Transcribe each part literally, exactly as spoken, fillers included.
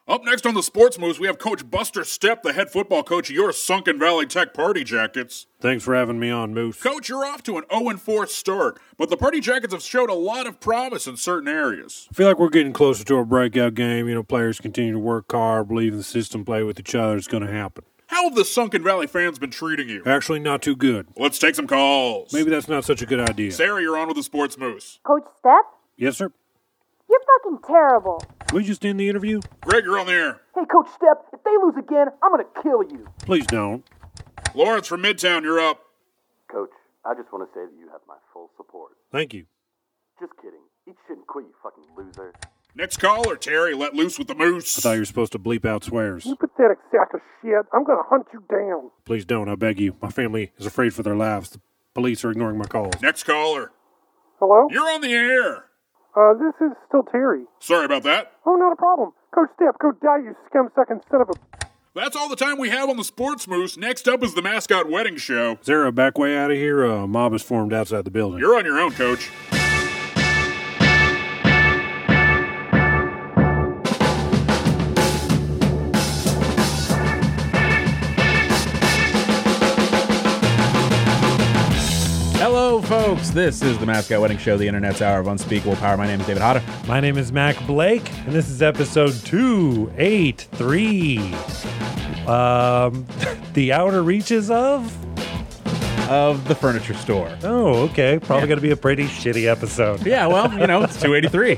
Up next on the Sports Moves, we have Coach Buster Stepp, the head football coach of your Sunken Valley Tech Party Jackets. Thanks for having me on, Moose. Coach, you're off to an oh and four start, but the Party Jackets have showed a lot of promise in certain areas. I feel like we're getting closer to a breakout game. You know, players continue to work hard, believe in the system, play with each other. It's going to happen. How have the Sunken Valley fans been treating you? Actually, not too good. Let's take some calls. Maybe that's not such a good idea. Sarah, you're on with the Sports Moose. Coach Stepp? Yes, sir? You're fucking terrible. We just end the interview? Greg, you're on the air. Hey, Coach Stepp, if they lose again, I'm going to kill you. Please don't. Lawrence from Midtown, you're up. Coach, I just want to say that you have my full support. Thank you. Just kidding. Eat shit and quit, you fucking loser. Next caller, Terry, let loose with the moose. I thought you were supposed to bleep out swears. You pathetic sack of shit. I'm going to hunt you down. Please don't, I beg you. My family is afraid for their lives. The police are ignoring my calls. Next caller. Hello? You're on the air. Uh, this is still Terry. Sorry about that. Oh, not a problem. Coach Stepp, go die, you scum-sucking son of a... That's all the time we have on the Sports Moose. Next up is the Mascot Wedding Show. Is there a back way out of here? A mob is formed outside the building. You're on your own, Coach. Hello, folks. This is the Mascot Wedding Show, the Internet's hour of unspeakable power. My name is David Hotter. My name is Mac Blake, and this is episode two eighty-three. Um, the outer reaches of? Of the furniture store. Oh, okay. Probably Yeah. going to be a pretty shitty episode. Yeah, well, you know, it's two eighty-three.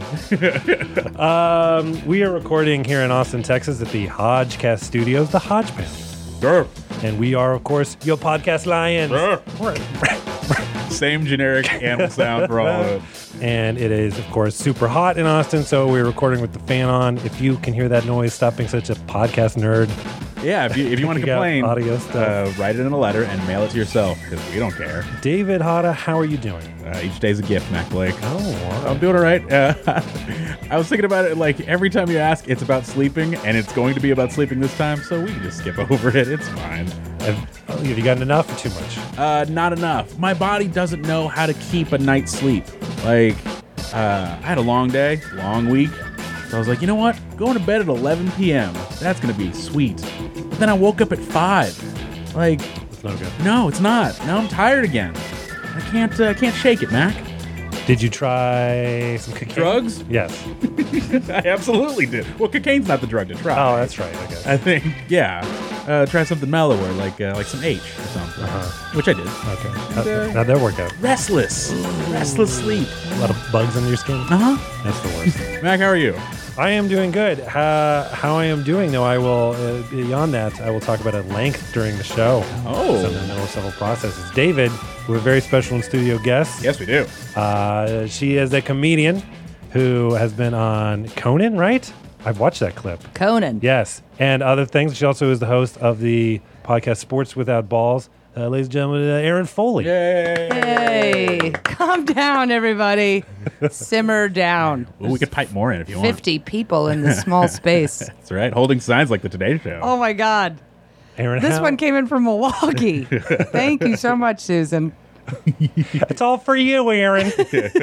Um, we are recording here in Austin, Texas at the Hodgecast Studios, the Hodge Pound. Sure. And we are, of course, your podcast lions. Sure. Same generic animal sound for all of it. And it is, of course, super hot in Austin, so we're recording with the fan on. If you can hear that noise, stop being such a podcast nerd. Yeah, if you, if you want to We got complain, audio stuff. uh, write it in a letter and mail it to yourself, because we don't care. David Hotta, how are you doing? Uh, each day's a gift, Mac Blake. Oh, wow. I'm doing all right. Uh, I was thinking about it, like, every time you ask, it's about sleeping, and it's going to be about sleeping this time, so we can just skip over it. It's fine. Have, oh, have you gotten enough or too much? Uh, not enough. My body doesn't know how to keep a night's sleep. Like, uh, I had a long day, long week. So I was like, you know what? Going to bed at eleven p.m. That's going to be sweet. But then I woke up at five. Like, It's no good. no, it's not. Now I'm tired again. I can't, uh, can't shake it, Mac. Did you try some cocaine? Drugs? Yes. I absolutely did. Well, cocaine's not the drug to try. Oh, that's right. Okay. I think, yeah. Uh, try something mellower, like uh, like some H or something. Uh-huh. Which I did. Okay. How, uh, how'd that work out? Restless. Restless sleep. A lot of bugs on your skin? Uh-huh. That's the worst. Mac, how are you? I am doing good. Uh, how I am doing, though, I will, uh, beyond that, I will talk about at length during the show. Oh. So in the middle of several processes. David, we have a very special in studio guest. Yes, we do. Uh, she is a comedian who has been on Conan, right? I've watched that clip. Conan. Yes. And other things. She also is the host of the podcast Sports Without Balls. Uh, ladies and gentlemen, uh, Erin Foley. Yay! Hey, calm down, everybody. Simmer down. Well, we could pipe more in if you want. fifty people in this small space. That's right. Holding signs like the Today Show. Oh, my God. Erin, This how- one came in from Milwaukee. Thank you so much, Susan. It's all for you, Erin.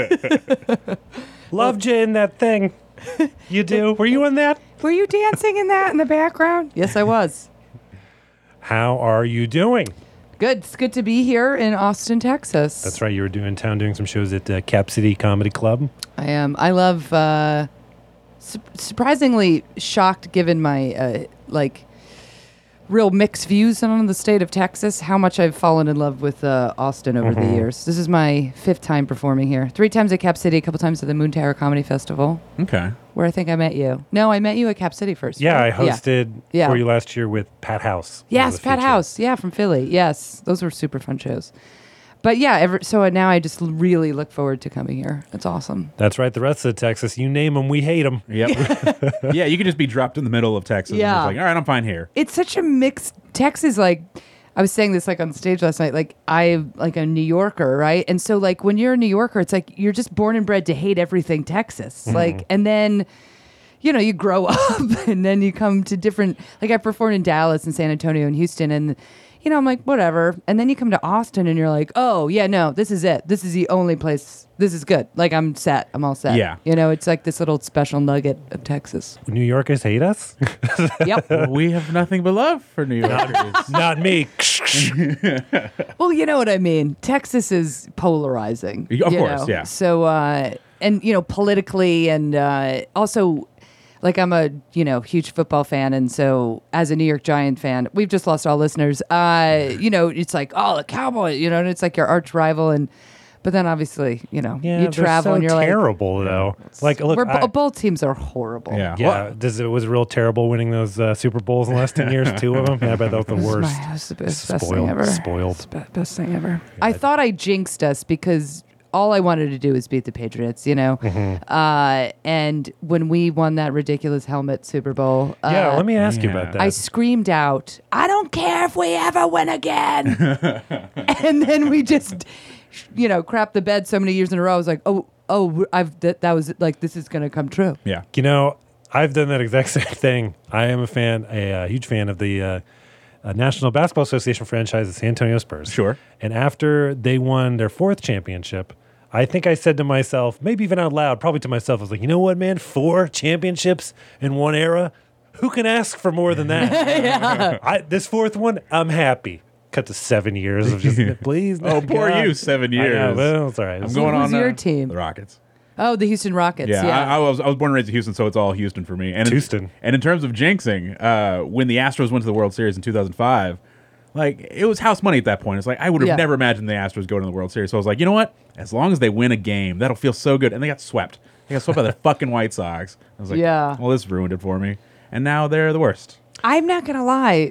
Loved you in that thing. You do? Were you in that? Were you dancing in that in the background? Yes, I was. How are you doing? Good. It's good to be here in Austin, Texas. That's right. You were doing town doing some shows at uh, Cap City Comedy Club. I am. I love, uh, su- surprisingly shocked given my, uh, like, real mixed views on the state of Texas, how much I've fallen in love with uh, Austin over Mm-hmm. the years. This is my fifth time performing here. Three times at Cap City, a couple times at the Moon Tower Comedy Festival, Okay. where I think I met you. No, I met you at Cap City first. Yeah, I right? hosted Yeah. for you last year with Pat House. Yes, That was a Pat feature. House. Yeah, from Philly. Yes, those were super fun shows. But yeah, ever, so now I just really look forward to coming here. It's awesome. That's right. The rest of Texas, you name them, we hate them. Yep. Yeah, you could just be dropped in the middle of Texas. Yeah. And it's like, all right, I'm fine here. It's such a mixed Texas. Like I was saying this like on stage last night. Like I'm like a New Yorker, right? And so like when you're a New Yorker, it's like you're just born and bred to hate everything Texas. Like and then. You know, you grow up and then you come to different. Like I performed in Dallas and San Antonio and Houston, and you know, I'm like, whatever. And then you come to Austin and you're like, oh, yeah, no, this is it. This is the only place. This is good. Like, I'm set. I'm all set. Yeah. You know, it's like this little special nugget of Texas. New Yorkers hate us? Yep. We have nothing but love for New Yorkers. Not me. Well, you know what I mean. Texas is polarizing. Of you course, know? yeah. So, uh, and, you know, politically and uh, also... Like, I'm a, you know, huge football fan. And so as a New York Giant fan, we've just lost all listeners. Uh, you know, it's like, oh, the Cowboys, you know, and it's like your arch rival. And, but then obviously, you know, Yeah, you travel so and you're terrible, though. Like, like, look, we're, I- bo- both teams are horrible. Yeah. yeah, Well, does it was real terrible winning those uh, Super Bowls in the last ten years, two of them. Yeah, I bet that was the This is worst. my- this is the best, best Spoiled, thing ever. spoiled. It's the be- best thing ever. I thought I jinxed us because all I wanted to do was beat the Patriots, you know? Mm-hmm. Uh, and when we won that ridiculous helmet Super Bowl, uh, Yeah, let me ask you yeah. about that. I screamed out, I don't care if we ever win again. And then we just, you know, crapped the bed so many years in a row. I was like, oh, oh, I've that, that was like, this is going to come true. yeah. You know, I've done that exact same thing. I am a fan, a, uh huge fan of the uh, uh, National Basketball Association franchise, the San Antonio Spurs. Sure. And after they won their fourth championship, I think I said to myself, maybe even out loud, probably to myself, I was like, you know what, man? Four championships in one era? Who can ask for more than that? yeah. I, this fourth one, I'm happy. Cut to seven years of just, please. Oh, no, poor God. you, seven I know, years. well, it's all right. I'm It's- going Who's on your uh, team? The Rockets. Oh, the Houston Rockets. Yeah, Yeah. I, I was I was born and raised in Houston, so it's all Houston for me. And in- Houston. and in terms of jinxing, uh, when the Astros went to the World Series in two thousand five, like it was house money at that point. It's like I would have Yeah. never imagined the Astros going to the World Series. So I was like, you know what? As long as they win a game, that'll feel so good. And they got swept. They got swept by the fucking White Sox. I was like, Yeah. well, this ruined it for me. And now they're the worst. I'm not going to lie.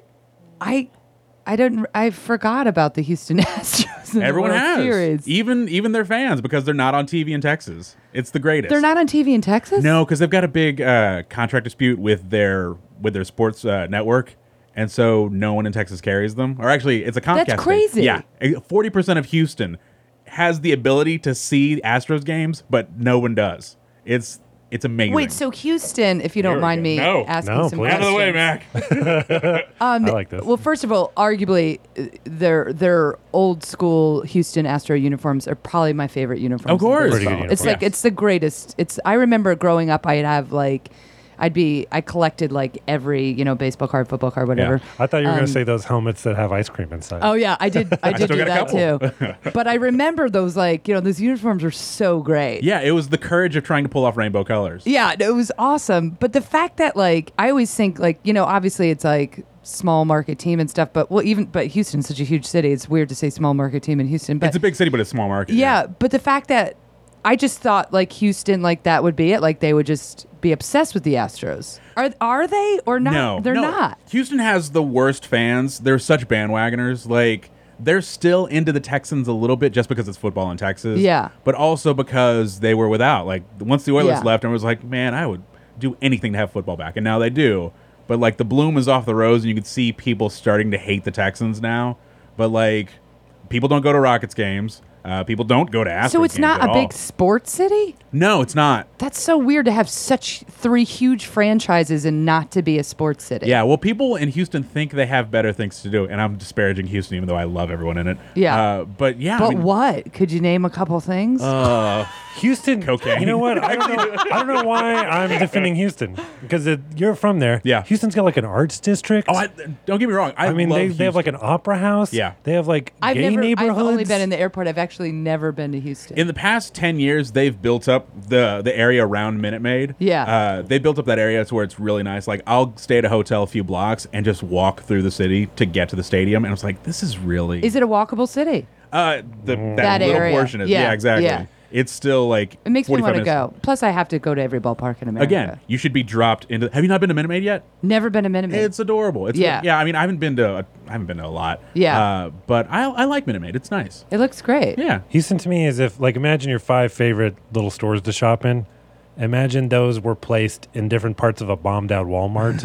I I don't. I forgot about the Houston Astros. In Everyone the World has, Series. even even their fans, because they're not on T V in Texas. It's the greatest. They're not on T V in Texas? No, because they've got a big uh, contract dispute with their with their sports uh, network, and so no one in Texas carries them. Or actually, it's a Comcast. That's thing. crazy. Yeah, forty percent of Houston has the ability to see Astros games, but no one does. It's it's amazing. Wait, so Houston, if you don't Here we mind go. me No. asking No, some please. out of the way, questions. Mac. Um, I like this. Well, first of all, arguably, uh, their their old school Houston Astro uniforms are probably my favorite uniforms. Of course. in Pretty good baseball. It's uniform. like it's the greatest. It's. I remember growing up, I'd have like, I'd be. I collected like every you know baseball card, football card, whatever. I thought you were going Um, to say those helmets that have ice cream inside. Oh yeah, I did. I did still do got a that too. But I remember those like you know those uniforms are so great. Yeah, it was the courage of trying to pull off rainbow colors. Yeah, it was awesome. But the fact that like I always think like you know obviously it's like small market team and stuff, but well even but Houston's such a huge city. It's weird to say small market team in Houston, but It's a big city, but it's a small market. yeah, but the fact that I just thought like Houston like that would be it. Like they would just be obsessed with the Astros. Are are they or not? No, they're no. not. Houston has the worst fans. They're such bandwagoners. Like they're still into the Texans a little bit just because it's football in Texas. Yeah. But also because they were without. Like once the Oilers Yeah. left, I was like, man, I would do anything to have football back. And now they do. But like the bloom is off the rose, and you can see people starting to hate the Texans now. But like people don't go to Rockets games. Uh, people don't go to Astros So it's games not at a all. big sports city? No, it's not. That's so weird to have such three huge franchises and not to be a sports city. Yeah, well, people in Houston think they have better things to do, and I'm disparaging Houston, even though I love everyone in it. Yeah. uh, but yeah, But I mean, what? Could you name a couple things? Uh, Houston. Cocaine. You know what? I don't know, I don't know why I'm defending Houston because it, you're from there. Yeah. Houston's got like an arts district. oh, I, don't get me wrong. I, I mean, love they, they have like an Houston. opera house. Yeah. They have like I've gay never. neighborhoods. I've only been in the airport. I've actually never been to Houston. In the past ten years, they've built up the the area around Minute Maid. Yeah. uh, they built up that area to where it's really nice. Like I'll stay at a hotel a few blocks and just walk through the city to get to the stadium, and I was like, this is really Is it a walkable city? uh, the, that, That little area. portion is Yeah, yeah, exactly. yeah. It's still like It makes me forty-five want to minutes. go. Plus, I have to go to every ballpark in America. Again, you should be dropped into. Have you not been to Minute Maid yet? Never been to Minute Maid. It's adorable. It's Yeah. yeah. I mean, I haven't been to. A, I haven't been to a lot. Yeah. Uh, but I I like Minute Maid. It's nice. It looks great. Yeah. Houston to me is if like imagine your five favorite little stores to shop in. Imagine those were placed in different parts of a bombed out Walmart.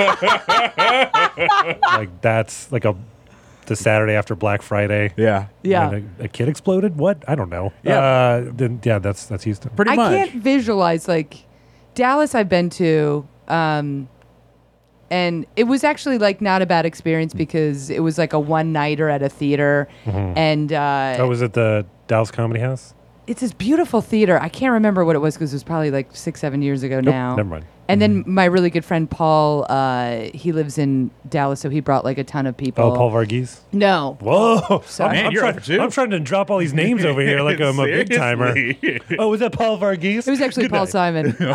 Like that's like a the Saturday after Black Friday. Yeah. Yeah. when a, a kid exploded. What? I don't know. Yeah. Uh, then yeah, that's that's Houston. Pretty I much. can't visualize like Dallas. I've been to. Um, and it was actually like not a bad experience because it was like a one nighter at a theater, and uh, Oh, was it the Dallas Comedy House? it's this beautiful theater. I can't remember what it was because it was probably like six, seven years ago Nope, now. never mind. And then my really good friend Paul, uh, he lives in Dallas, so he brought like a ton of people. Oh, Paul Varghese? No. Whoa. Sorry. Man, I'm, you're try- over two. I'm trying to drop all these names over here like I'm a big timer. Seriously. Oh, was that Paul Varghese? It was actually Good Paul night. Simon. Uh,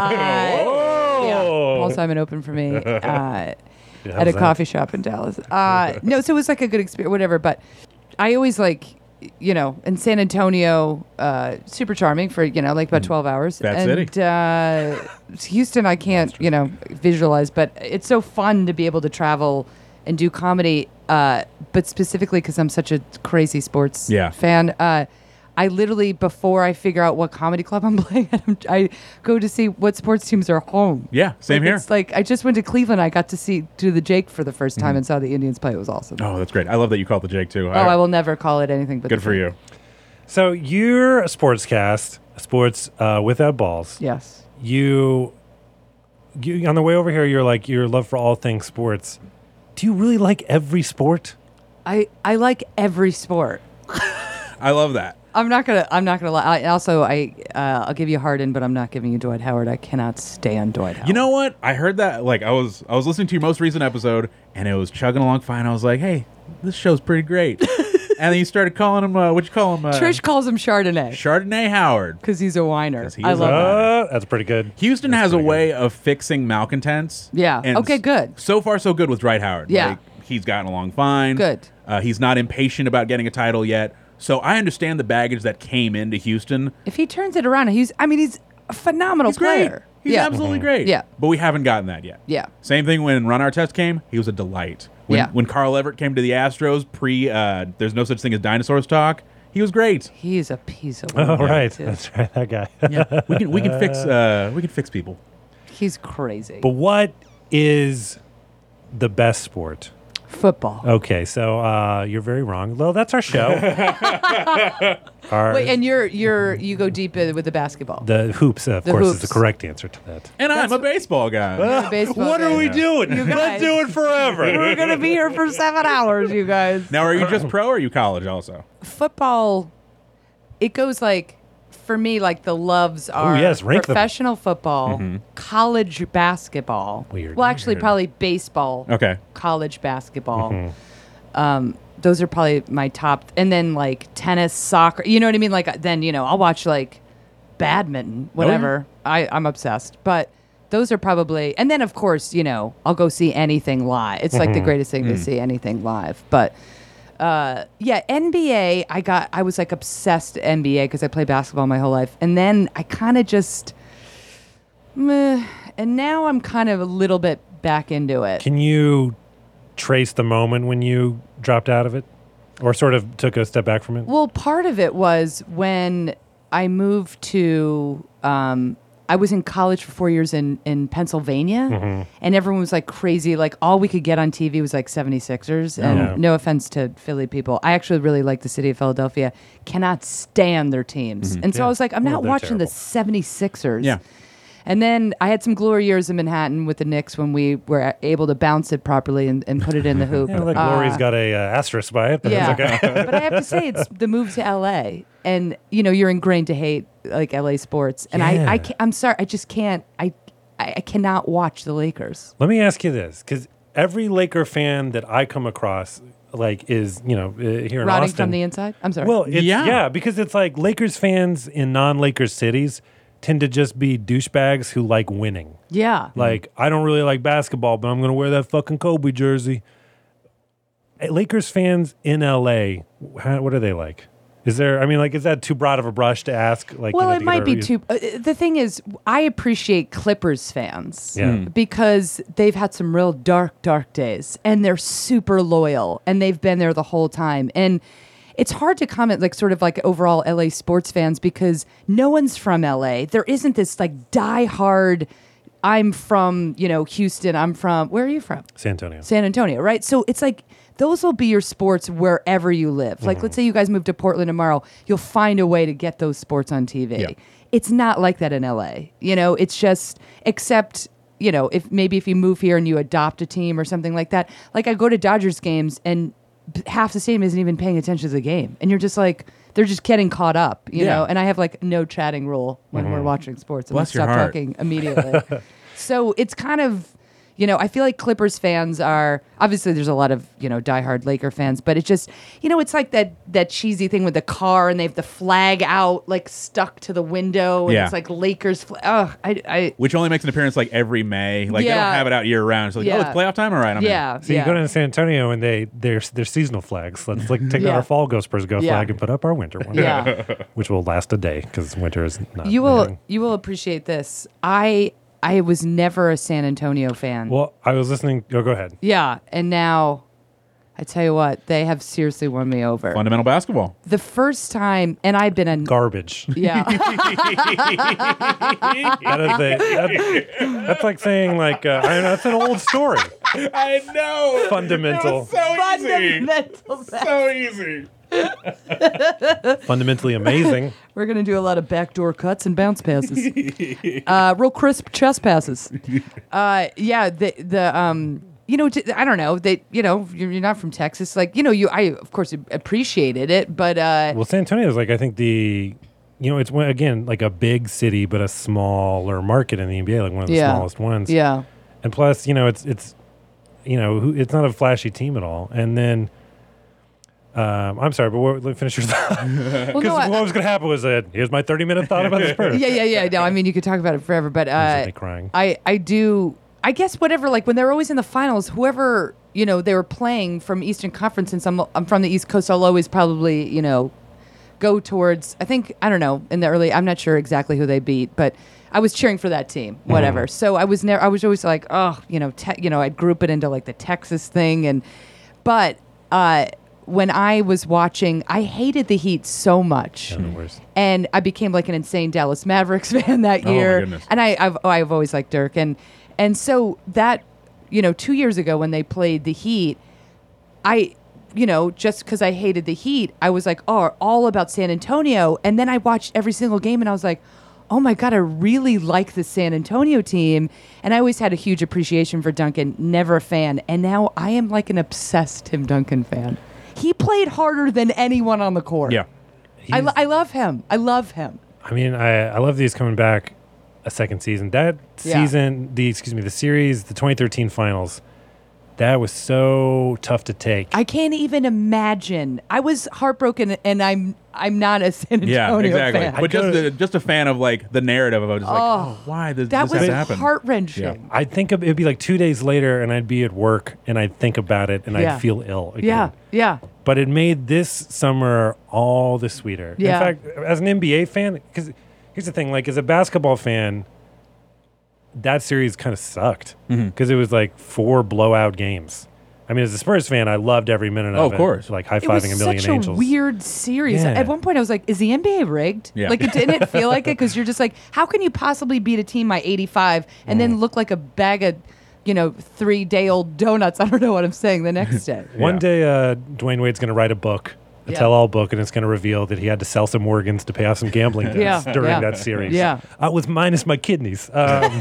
yeah, Paul Simon opened for me uh, at a how's that? coffee shop in Dallas. Uh, no, so it was like a good experience, whatever. But I always like, you know, in San Antonio, uh, super charming for, you know, like about twelve hours. Bad and city. Uh, Houston, I can't, you know, visualize, but it's so fun to be able to travel and do comedy. Uh, but specifically because I'm such a crazy sports Yeah. fan. Uh, I literally, before I figure out what comedy club I'm playing at, I'm- I go to see what sports teams are home. Yeah, same Like, here. It's like I just went to Cleveland. I got to see do the Jake for the first time and saw the Indians play. It was awesome. Oh, that's great. I love that you call it the Jake too. Oh, I will never call it anything but Good the for Jake. you. So you're a sportscast, sports uh, without balls. Yes. You, you, on the way over here, you're like, your love for all things sports. Do you really like every sport? I, I like every sport. I love that. I'm not gonna. I'm not gonna lie. I, also, I uh, I'll give you Harden, but I'm not giving you Dwight Howard. I cannot stand Dwight Howard. You know what? I heard that. Like I was, I was listening to your most recent episode, and it was chugging along fine. I was like, "Hey, this show's pretty great." And then you started calling him. Uh, what you call him? Uh, Trish calls him Chardonnay Chardonnay Howard. because he's a whiner. 'Cause he I is love a- that. Uh, that's pretty good. Houston That's has a pretty way of fixing malcontents. Yeah. And Okay, s- good. So far, so good with Dwight Howard. Yeah. Like, he's gotten along fine. Good. Uh, he's not impatient about getting a title yet. So I understand the baggage that came into Houston. If he turns it around, he's. I mean, he's a phenomenal He's great. player. He's yeah. absolutely great. Yeah. But we haven't gotten that yet. Yeah. Same thing when Ron Artest came. He was a delight. When, Yeah. when Carl Everett came to the Astros, pre uh, there's no such thing as dinosaurs talk, he was great. He's a piece of. Oh, work, right. too. That's right. That guy. Yeah. we can we can fix uh, we can fix people. He's crazy. But what is the best sport? Football. Okay, so uh, you're very wrong. Well, that's our show. our, Wait, and you're you're you go deep in with the basketball. the hoops, of The course, is hoops. the correct answer to that. And I'm a baseball guy. You're a baseball What are guy. we doing? You guys- Let's do it forever. We're gonna be here for seven hours, you guys. Now, are you just pro or are you college also? Football, it goes like, for me, like the loves are yes, rank them. professional football, Mm-hmm. college basketball. Weird. Well, actually, probably baseball. Okay. College basketball. Mm-hmm. Um, those are probably my top. And then like tennis, soccer. You know what I mean? Like then you know I'll watch like badminton, whatever. I I'm obsessed, but. Those are probably, and then of course, you know, I'll go see anything live. It's like the greatest thing to see anything live. But uh, yeah, N B A, I got, I was like obsessed N B A because I played basketball my whole life. And then I kind of just, meh, and now I'm kind of a little bit back into it. Can you trace the moment when you dropped out of it, or sort of took a step back from it? Well, part of it was when I moved to, um, I was in college for four years in, in Pennsylvania, Mm-hmm. and everyone was like crazy. Like all we could get on T V was like seventy-sixers. And Yeah. no offense to Philly people. I actually really like the city of Philadelphia. Cannot stand their teams. And so Yeah. I was like, I'm Well, not they're watching the terrible. seventy-sixers. Yeah. And then I had some glory years in Manhattan with the Knicks when we were able to bounce it properly and, and put it in the hoop. Yeah, like Uh, Glory's got a uh, asterisk by it, but yeah, it's okay. but I have to say it's the move to L A, and you know you're ingrained to hate like L A sports, and Yeah. I, I can't, I'm sorry, I just can't, I, I I cannot watch the Lakers. Let me ask you this, because every Laker fan that I come across, like, is you know uh, here in Rotting Austin from the inside. I'm sorry. Well, it's, Yeah. yeah. because it's like Lakers fans in non-Lakers cities tend to just be douchebags who like winning. yeah, Like, I don't really like basketball, but I'm going to wear that fucking Kobe jersey. Uh, Lakers fans in L A, how, what are they like? Is there, I mean, like, is that too broad of a brush to ask? Like, well, you know, it to might get be a- too. Uh, the thing is, I appreciate Clippers fans. Yeah. Mm. Because they've had some real dark, dark days, and they're super loyal, and they've been there the whole time. And it's hard to comment, like, sort of like overall L A sports fans, because no one's from L A. There isn't this like diehard. I'm from, you know, Houston. I'm from. Where are you from? San Antonio. San Antonio, right? So it's like those will be your sports wherever you live. Like, let's say you guys move to Portland tomorrow, you'll find a way to get those sports on T V. Yeah. It's not like that in L A. You know, it's just except you know, if maybe if you move here and you adopt a team or something like that. Like I go to Dodgers games and half the stadium isn't even paying attention to the game, and you're just like, they're just getting caught up, you Yeah. know. And I have like no chatting rule when we're watching sports. I'm Bless gonna your stop heart. talking immediately. So it's kind of, you know, I feel like Clippers fans are, obviously there's a lot of, you know, diehard Laker fans, but it just, you know, it's like that that cheesy thing with the car and they have the flag out, like stuck to the window, and Yeah. it's like Lakers flag. Oh, I, I, Which only makes an appearance like every May. Like they Yeah. don't have it out year round. It's like, oh, Yeah. it's playoff time? All right, I'm in. yeah. So yeah. you go down to San Antonio and they they're they're seasonal flags. Let's like take Yeah. out our fall Go Spurs Go Yeah. flag and put up our winter one. Yeah. Which will last a day because winter is not. You will anything. you will appreciate this. I I was never a San Antonio fan. Well, I was listening. Oh, go ahead. Yeah, and now I tell you what, they have seriously won me over. Fundamental basketball. The first time, and I've been a Garbage. yeah. That is a, that, that's like saying like uh, I don't know. That's an old story. I know. Fundamental, Fundamental. So easy. fundamentally amazing. We're gonna do a lot of backdoor cuts and bounce passes, uh, real crisp chest passes. Uh, yeah, the the um, you know, t- I don't know. They, you know, you're, you're not from Texas, like you know, you I of course appreciated it, but uh, Well, San Antonio is like I think the, you know, it's one- again like a big city but a smaller market in the N B A, like one of the Yeah. smallest ones. yeah, And plus, you know, it's it's, you know, who- it's not a flashy team at all. And then, um, I'm sorry, but what, let me finish your thought. well, Because no, I- what was going to happen was that here's my thirty minute thought about the Spurs. yeah, yeah, yeah. No, I mean you could talk about it forever, but I'm uh, suddenly crying. I I do. I guess whatever. Like when they're always in the finals, whoever you know they were playing from Eastern Conference, since I'm I'm from the East Coast, I'll always probably you know go towards. I think I don't know in the early. I'm not sure exactly who they beat, but I was cheering for that team. Whatever. So I was never. I was always like, oh, you know, te- you know, I'd group it into like the Texas thing, and but uh, when I was watching, I hated the Heat so much. Yeah, the worst. And I became like an insane Dallas Mavericks fan that Oh, my year. goodness. And I, I've, oh, I've always liked Dirk. And and so that, you know, two years ago when they played the Heat, I, you know, just because I hated the Heat, I was like, oh, all about San Antonio. And then I watched every single game and I was like, oh my God, I really like the San Antonio team. And I always had a huge appreciation for Duncan, never a fan. And now I am like an obsessed Tim Duncan fan. He played harder than anyone on the court. Yeah. I, He's- lo- I love him. I love him. I mean, I, I love these coming back a second season. That Yeah. season, the excuse me, the series, the twenty thirteen finals, that was so tough to take. I can't even imagine. I was heartbroken, and I'm I'm not a San Antonio Yeah, exactly. fan. But just the, just a fan of like the narrative of it. Just like, oh, why does that this was have to happen? heart wrenching. Yeah. I'd think of, it'd be like two days later, and I'd be at work, and I'd think about it, and Yeah. I'd feel ill again. Yeah, yeah, But it made this summer all the sweeter. Yeah. In fact, as an N B A fan, because here's the thing: like as a basketball fan, that series kind of sucked because it was like four blowout games. I mean, as a Spurs fan, I loved every minute Oh, of of it. course. Like high It was fiving a million such angels. a weird series. Yeah. At one point, I was like, "Is the N B A rigged?" Yeah. Like, it didn't it feel like it? Because you're just like, how can you possibly beat a team by eighty-five and Mm. then look like a bag of, you know, three day old donuts? I don't know what I'm saying. The next day. One Yeah. day, uh, Dwayne Wade's going to write a book, a Yeah. tell-all book, and it's going to reveal that he had to sell some organs to pay off some gambling debts Yeah, during yeah. that series. Yeah. Uh, with minus my kidneys. Um,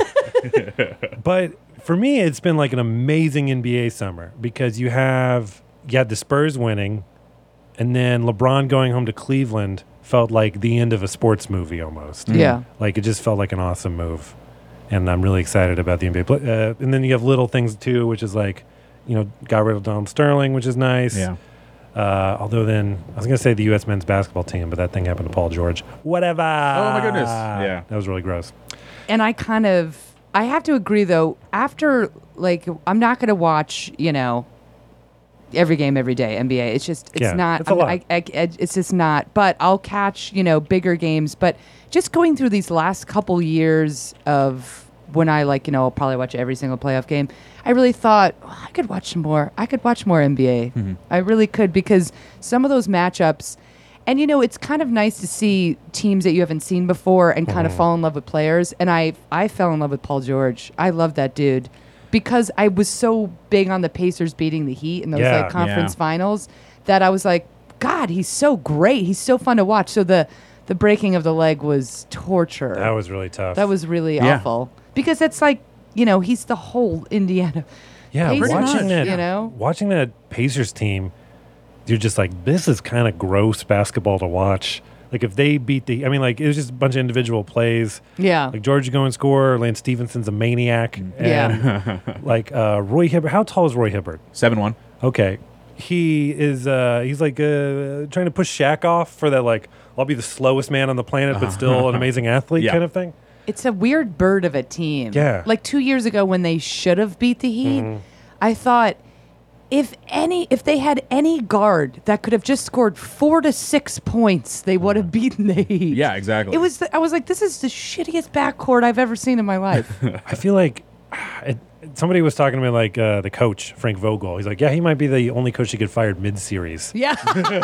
but for me, it's been like an amazing N B A summer because you have you had the Spurs winning, and then LeBron going home to Cleveland felt like the end of a sports movie almost. Yeah. Like it just felt like an awesome move, and I'm really excited about the N B A. Pla- Uh, and then you have little things too, which is like, you know, got rid of Donald Sterling, which is nice. Yeah. Uh, although then I was going to say the U S men's basketball team, but that thing happened to Paul George. Whatever. Oh, my goodness. Yeah. That was really gross. And I kind of, I have to agree though. After like, I'm not going to watch, you know, every game every day N B A. It's just, it's Yeah, not. it's a I'm- lot. I, I, I- it's just not. But I'll catch, you know, bigger games. But just going through these last couple years of when I like, you know, I'll probably watch every single playoff game. I really thought oh, I could watch some more. I could watch more N B A. Mm-hmm. I really could because some of those matchups. And you know, it's kind of nice to see teams that you haven't seen before and kind Mm-hmm. of fall in love with players. And I I fell in love with Paul George. I love that dude because I was so big on the Pacers beating the Heat in those Yeah, like conference yeah. finals that I was like, God, he's so great. He's so fun to watch. So the the breaking of the leg was torture. That was really tough. That was really Yeah. awful because it's like you know, he's the whole Indiana. Yeah, Pacers, watching that, you know? watching that Pacers team, you're just like, this is kind of gross basketball to watch. Like if they beat the, I mean, like it was just a bunch of individual plays. Yeah. Like George going to score, Lance Stevenson's a maniac. Yeah. And like uh, Roy Hibbert. How tall is Roy Hibbert? seven one. Okay. He is, uh, he's like uh, trying to push Shaq off for that, like, I'll be the slowest man on the planet, but still an amazing athlete Yeah. kind of thing. It's a weird bird of a team. Yeah. Like two years ago when they should have beat the Heat, I thought if any if they had any guard that could have just scored four to six points, they would have beaten the Heat. Yeah, exactly. It was the, I was like, this is the shittiest backcourt I've ever seen in my life. I feel like it, somebody was talking to me like uh, the coach, Frank Vogel. He's like, yeah, he might be the only coach to get fired mid-series. Yeah.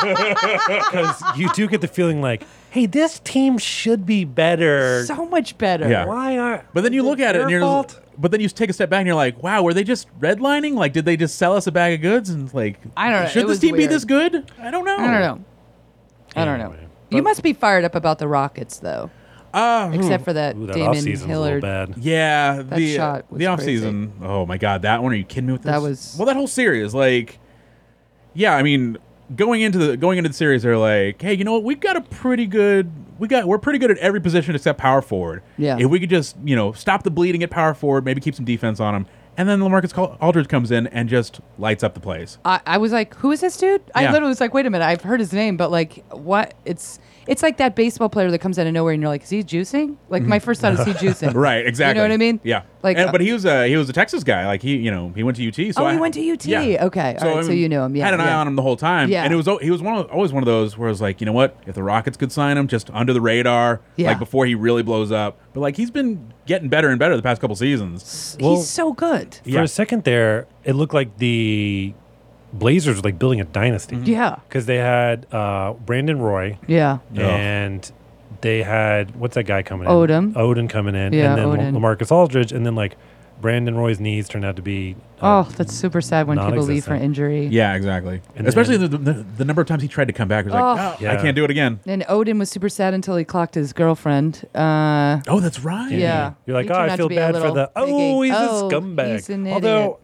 Because you do get the feeling like, hey, this team should be better. So much better. Yeah. Why are? But then you is look at it their and you're, fault? but then you take a step back and you're like, wow, were they just redlining? Like, did they just sell us a bag of goods? And like, I don't know. Should It this was team be weird. this good? I don't know. I don't know. I don't know. Anyway, You must be fired up about the Rockets, though. Uh, Except for that Ooh, that Damon offseason was a little Hillard. bad. Yeah, the shot was the off crazy. season. Oh my god, that one! Are you kidding me with this? That was- well, that whole series. Like, yeah, I mean, going into the going into the series, they're like, hey, you know what? We've got a pretty good. We got we're pretty good at every position except power forward. Yeah. If we could just you know stop the bleeding at power forward, maybe keep some defense on them, and then LaMarcus Cal- Aldridge comes in and just lights up the place. I, I was like, who is this dude? I Yeah. literally was like, wait a minute, I've heard his name, but like, what? It's it's like that baseball player that comes out of nowhere, and you're like, is he juicing? Like my first thought is he juicing? Right, exactly. You know what I mean? Yeah. Like, And- uh, but he was a he was a Texas guy. Like he, you know, he went to U T. So Oh, he I- went to U T. Yeah. Okay, all right, so you knew him. Yeah, had an eye yeah. on him the whole time. Yeah. And it was al- he was one of, always one of those where I was like, you know what? If the Rockets could sign him, just under the radar, Yeah. like before he really blows up. But like he's been getting better and better the past couple seasons. Well, He's so good. For Yeah. a second there, it looked like the Blazers were like building a dynasty. Yeah, Because they had uh, Brandon Roy yeah. and they had, what's that guy coming in? Odom. Odom coming in. Yeah, and then Odom. LaMarcus Aldridge. And then like Brandon Roy's knees turned out to be. uh, Oh, that's super sad when people leave for non-existent. injury. Yeah, exactly. And Especially then- the, the the number of times he tried to come back. He was like, Oh. oh, Yeah. I can't do it again. And Odin was super sad until he clocked his girlfriend. Uh, Oh, that's right. yeah. You're like, He oh, turned I out feel to be a bad for little the. Oh, piggy. he's Oh, a scumbag. he's an Although,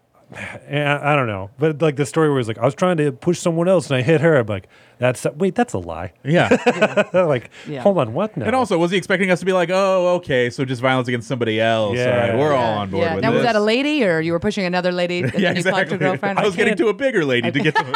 I, I don't know, but like the story where it's like I was trying to push someone else and I hit her. I'm like, that's wait, that's a lie. Yeah. like, Yeah. hold on, what? No. And also, was he expecting us to be like, oh, okay, so just violence against somebody else? Yeah. All right, we're all Yeah, on board yeah. with Now, this. was that a lady, or you were pushing another lady and yeah, then you clocked exactly. your girlfriend? I was getting can't- to a bigger lady to get to.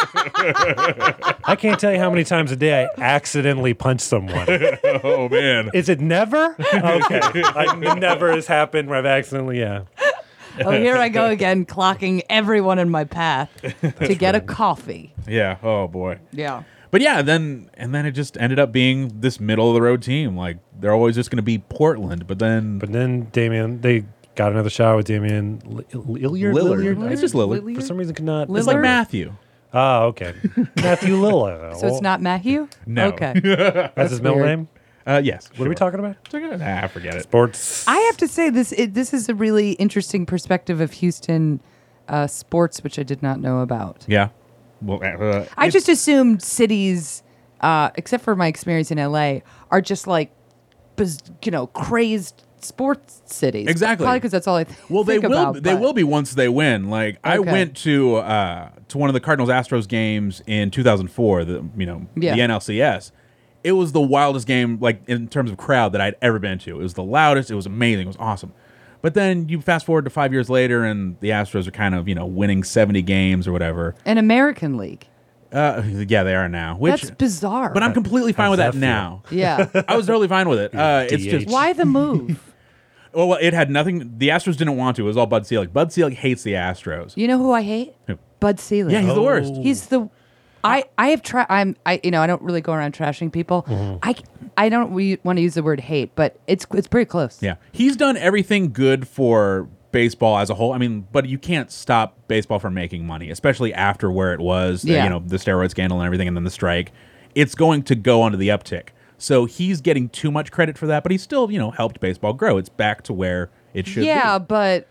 I can't tell you how many times a day I accidentally punch someone. Oh man. Is it never? Okay, like never has happened where I've accidentally, yeah. Oh, here I go again, clocking everyone in my path to get a coffee. Yeah. Oh boy. Yeah. But yeah, then and then it just ended up being this middle of the road team. Like they're always just going to be Portland, but then But then Damian, they got another shot with Damian L- Lillard. Lillard. It's just Lillard. For some reason, could not. It's like Lillard? Matthew. Oh, okay. Matthew Lillard. So it's not Matthew? No. Okay. That's his middle weird. name. Uh, yes. What are we talking about? talking? Ah, forget it. Sports. I have to say this it, this is a really interesting perspective of Houston uh, sports, which I did not know about. Yeah. Well, uh, I it's- just assumed cities, uh, except for my experience in L A, are just like, biz- you know, crazed sports cities. Exactly. Probably because that's all I th- Well, they think will. about. they but- will be once they win. Like I Okay. went to uh, to one of the Cardinals Astros games in two thousand four. The you know Yeah. the N L C S. It was the wildest game, like in terms of crowd, that I'd ever been to. It was the loudest. It was amazing. It was awesome. But then you fast forward to five years later, and the Astros are kind of you know winning seventy games or whatever. An American League. Uh, yeah, they are now. Which, That's bizarre. but I'm completely fine How's with that, that feel? now. yeah. I was totally fine with it. Uh, it's D H. just Why the move? well, well, it had nothing. The Astros didn't want to. It was all Bud Selig. Bud Selig hates the Astros. You know who I hate? Who? Bud Selig. Yeah, he's the worst. He's the. I, I have tra- I'm I you know I don't really go around trashing people. I, I don't we want to use the word hate, but it's it's pretty close. Yeah, he's done everything good for baseball as a whole. I mean, but you can't stop baseball from making money, especially after where it was. the- Yeah. you know, the steroid scandal and everything, and then the strike. It's going to go onto the uptick. So he's getting too much credit for that, but he's still you know helped baseball grow. It's back to where it should Yeah, be. but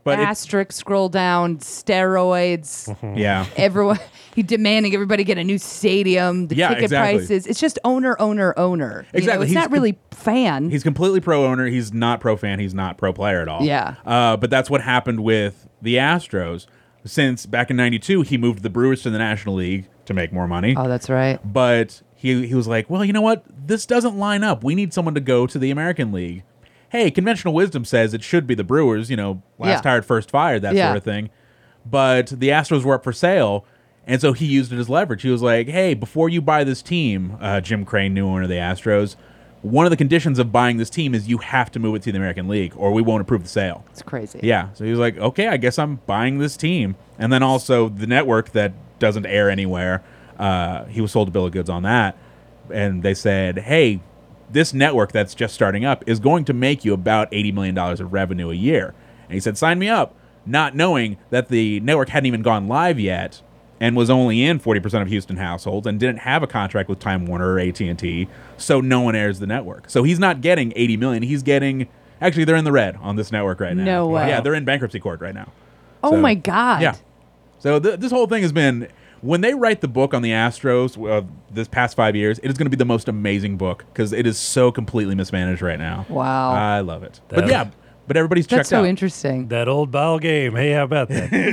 But it- asterisk, scroll down, steroids. Yeah. Everyone, he demanding everybody get a new stadium. The Yeah, ticket exactly. prices. It's just owner, owner, owner. You know, Exactly. it's He's not com- really fan. He's completely pro owner. He's not pro fan. He's not pro player at all. Yeah. Uh, but that's what happened with the Astros. Since back in ninety-two, he moved the Brewers to the National League to make more money. Oh, that's right. But he he was like, well, you know what? This doesn't line up. We need someone to go to the American League. Hey, conventional wisdom says it should be the Brewers, you know, last Yeah. hired, first fired, that Yeah. sort of thing. But the Astros were up for sale, and so he used it as leverage. He was like, hey, before you buy this team, uh, Jim Crane, new owner of the Astros, one of the conditions of buying this team is you have to move it to the American League, or we won't approve the sale. It's crazy. Yeah, so he was like, okay, I guess I'm buying this team. And then also the network that doesn't air anywhere, uh, he was sold a bill of goods on that. And they said, hey, this network that's just starting up is going to make you about eighty million dollars of revenue a year. And he said, sign me up, not knowing that the network hadn't even gone live yet and was only in forty percent of Houston households and didn't have a contract with Time Warner or A T and T, so no one airs the network. So he's not getting eighty million dollars. He's getting... Actually, they're in the red on this network right now. No way. Yeah, they're in bankruptcy court right now. Oh, So, my God. Yeah. So th- this whole thing has been... When they write the book on the Astros uh, this past five years, it is going to be the most amazing book because it is so completely mismanaged right now. Wow. I love it. But That- yeah, but everybody's That's checked so out. interesting. That old ball game. Hey, how about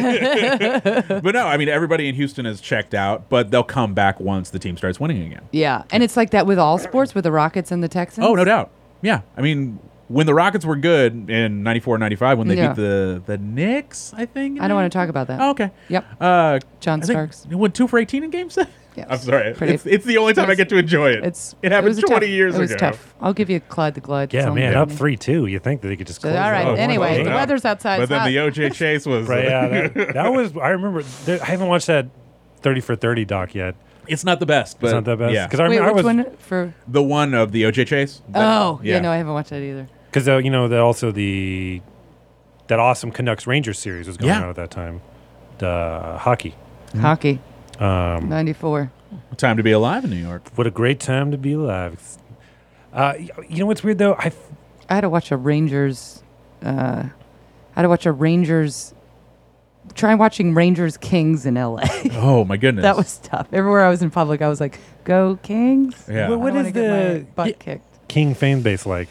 that? But no, I mean, everybody in Houston is checked out, but they'll come back once the team starts winning again. Yeah. And it's like that with all sports, with the Rockets and the Texans. Oh, no doubt. Yeah. I mean, when the Rockets were good in ninety-four ninety-five, when they Yeah. beat the, the Knicks, I think. I don't want to talk about that. Oh, okay. Yep. Uh, John I think Starks. It went two for eighteen in game seven. Yes. I'm sorry. Pretty- it's, it's the only time it I was- get to enjoy it. It's it happened was a twenty tough- years it was ago. tough. I'll give you Clyde the Glide. Yeah, It's man, only- up three two. You think that they could just So, close all it right. out? Anyway, Oh, the no. weather's outside. But It's then hot. the O J Chase was. Right, yeah, that, that was. I remember. There, I haven't watched that thirty for thirty doc yet. It's not the best, but It's not that best. yeah, Because I Wait, remember which I was one for? the one of the O J Chase. That- Oh, yeah. No, I haven't watched that either. because uh, you know that also the that awesome Canucks Rangers series was going Yeah. on at that time. The hockey. Hockey. Um, ninety-four. Time to be alive in New York. what a great time to be alive. Uh, y- you know what's weird though? I f- I had to watch a Rangers. Uh, I had to watch a Rangers. Try watching Rangers Kings in L A. Oh my goodness, That was tough. Everywhere I was in public, I was like, "Go Kings!" Yeah. I What- don't what wanna is get my the- butt y- kicked? King fan base like?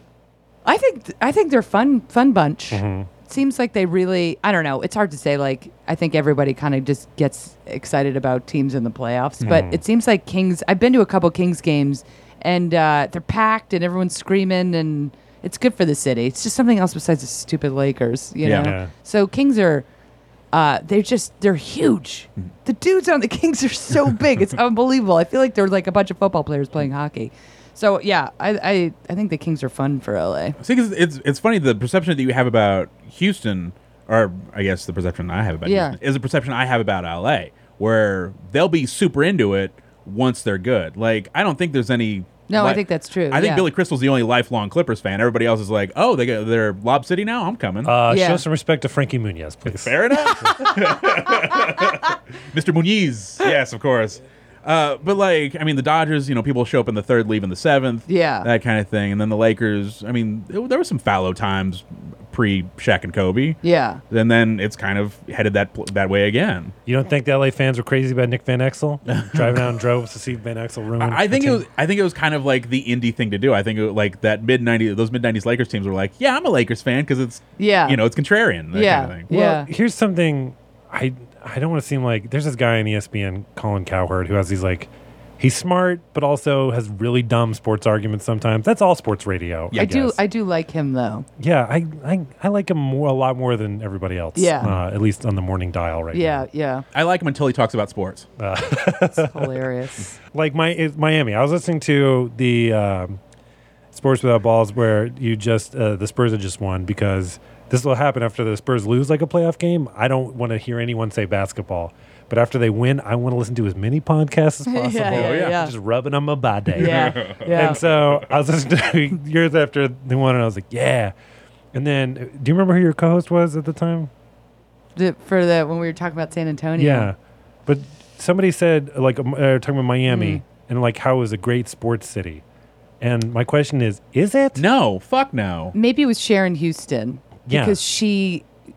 I think th- I think they're fun fun bunch. Mhm. Seems like they really. I don't know. It's hard to say. Like I think everybody kind of just gets excited about teams in the playoffs, but Mhm. it seems like Kings. I've been to a couple Kings games, and uh, they're packed, and everyone's screaming, and it's good for the city. It's just something else besides the stupid Lakers, you Yeah. know. Yeah. So Kings are. Uh, they're just they're huge. The dudes on the Kings are so big. It's unbelievable. I feel like they're like a bunch of football players playing hockey. So yeah, I I, I think the Kings are fun for L A. See, 'cause it's it's funny the perception that you have about Houston, or I guess the perception I have about Yeah. Houston, is a perception I have about L A, where they'll be super into it once they're good. Like I don't think there's any. No, I li- think that's true. I think yeah. Billy Crystal's the only lifelong Clippers fan. Everybody else is like, oh, they got, they're Lob City now. I'm coming. Uh, Yeah. Show some respect to Frankie Muniz, please. Fair enough. Mister Muniz. Yes, of course. Uh, but, like, I mean, the Dodgers, you know, people show up in the third, leave in the seventh. Yeah. That kind of thing. And then the Lakers, I mean, it, there were some fallow times pre-Shaq and Kobe. Yeah. And then it's kind of headed that pl- that way again. You don't think the L A fans were crazy about Nick Van Exel driving out in droves to see Van Exel ruin? I, I think the it team? was. I think it was kind of like the indie thing to do. I think it, like that mid nineties, those mid nineties Lakers teams were like, yeah, I'm a Lakers fan because it's, Yeah. you know, it's contrarian. That Yeah. kind of thing. Well, Yeah. here's something I I don't want to seem like there's this guy on E S P N, Colin Cowherd, who has these like he's smart but also has really dumb sports arguments sometimes. That's all sports radio. Yeah, I do guess. I do like him though. yeah, I, I I like him more a lot more than everybody else. Yeah. uh, at least on the morning dial right Yeah, now. yeah. I like him until he talks about sports. It's hilarious. Like my it's Miami. I was listening to the um, Sports Without Balls where you just uh, the Spurs had just won because this will happen after the Spurs lose like a playoff game. I don't want to hear anyone say basketball. But after they win, I want to listen to as many podcasts as possible. Yeah, yeah, yeah. yeah. Just rubbing on my body. Yeah. Yeah. And so I was listening to years after they won, and I was like, yeah. And then, uh, do you remember who your co-host was at the time? The- for the when we were talking about San Antonio. Yeah. But somebody said, like, um, uh, talking about Miami, Mm. and like how it was a great sports city. And my question is, is it? No, fuck no. Maybe it was Sharon Houston Yeah. because she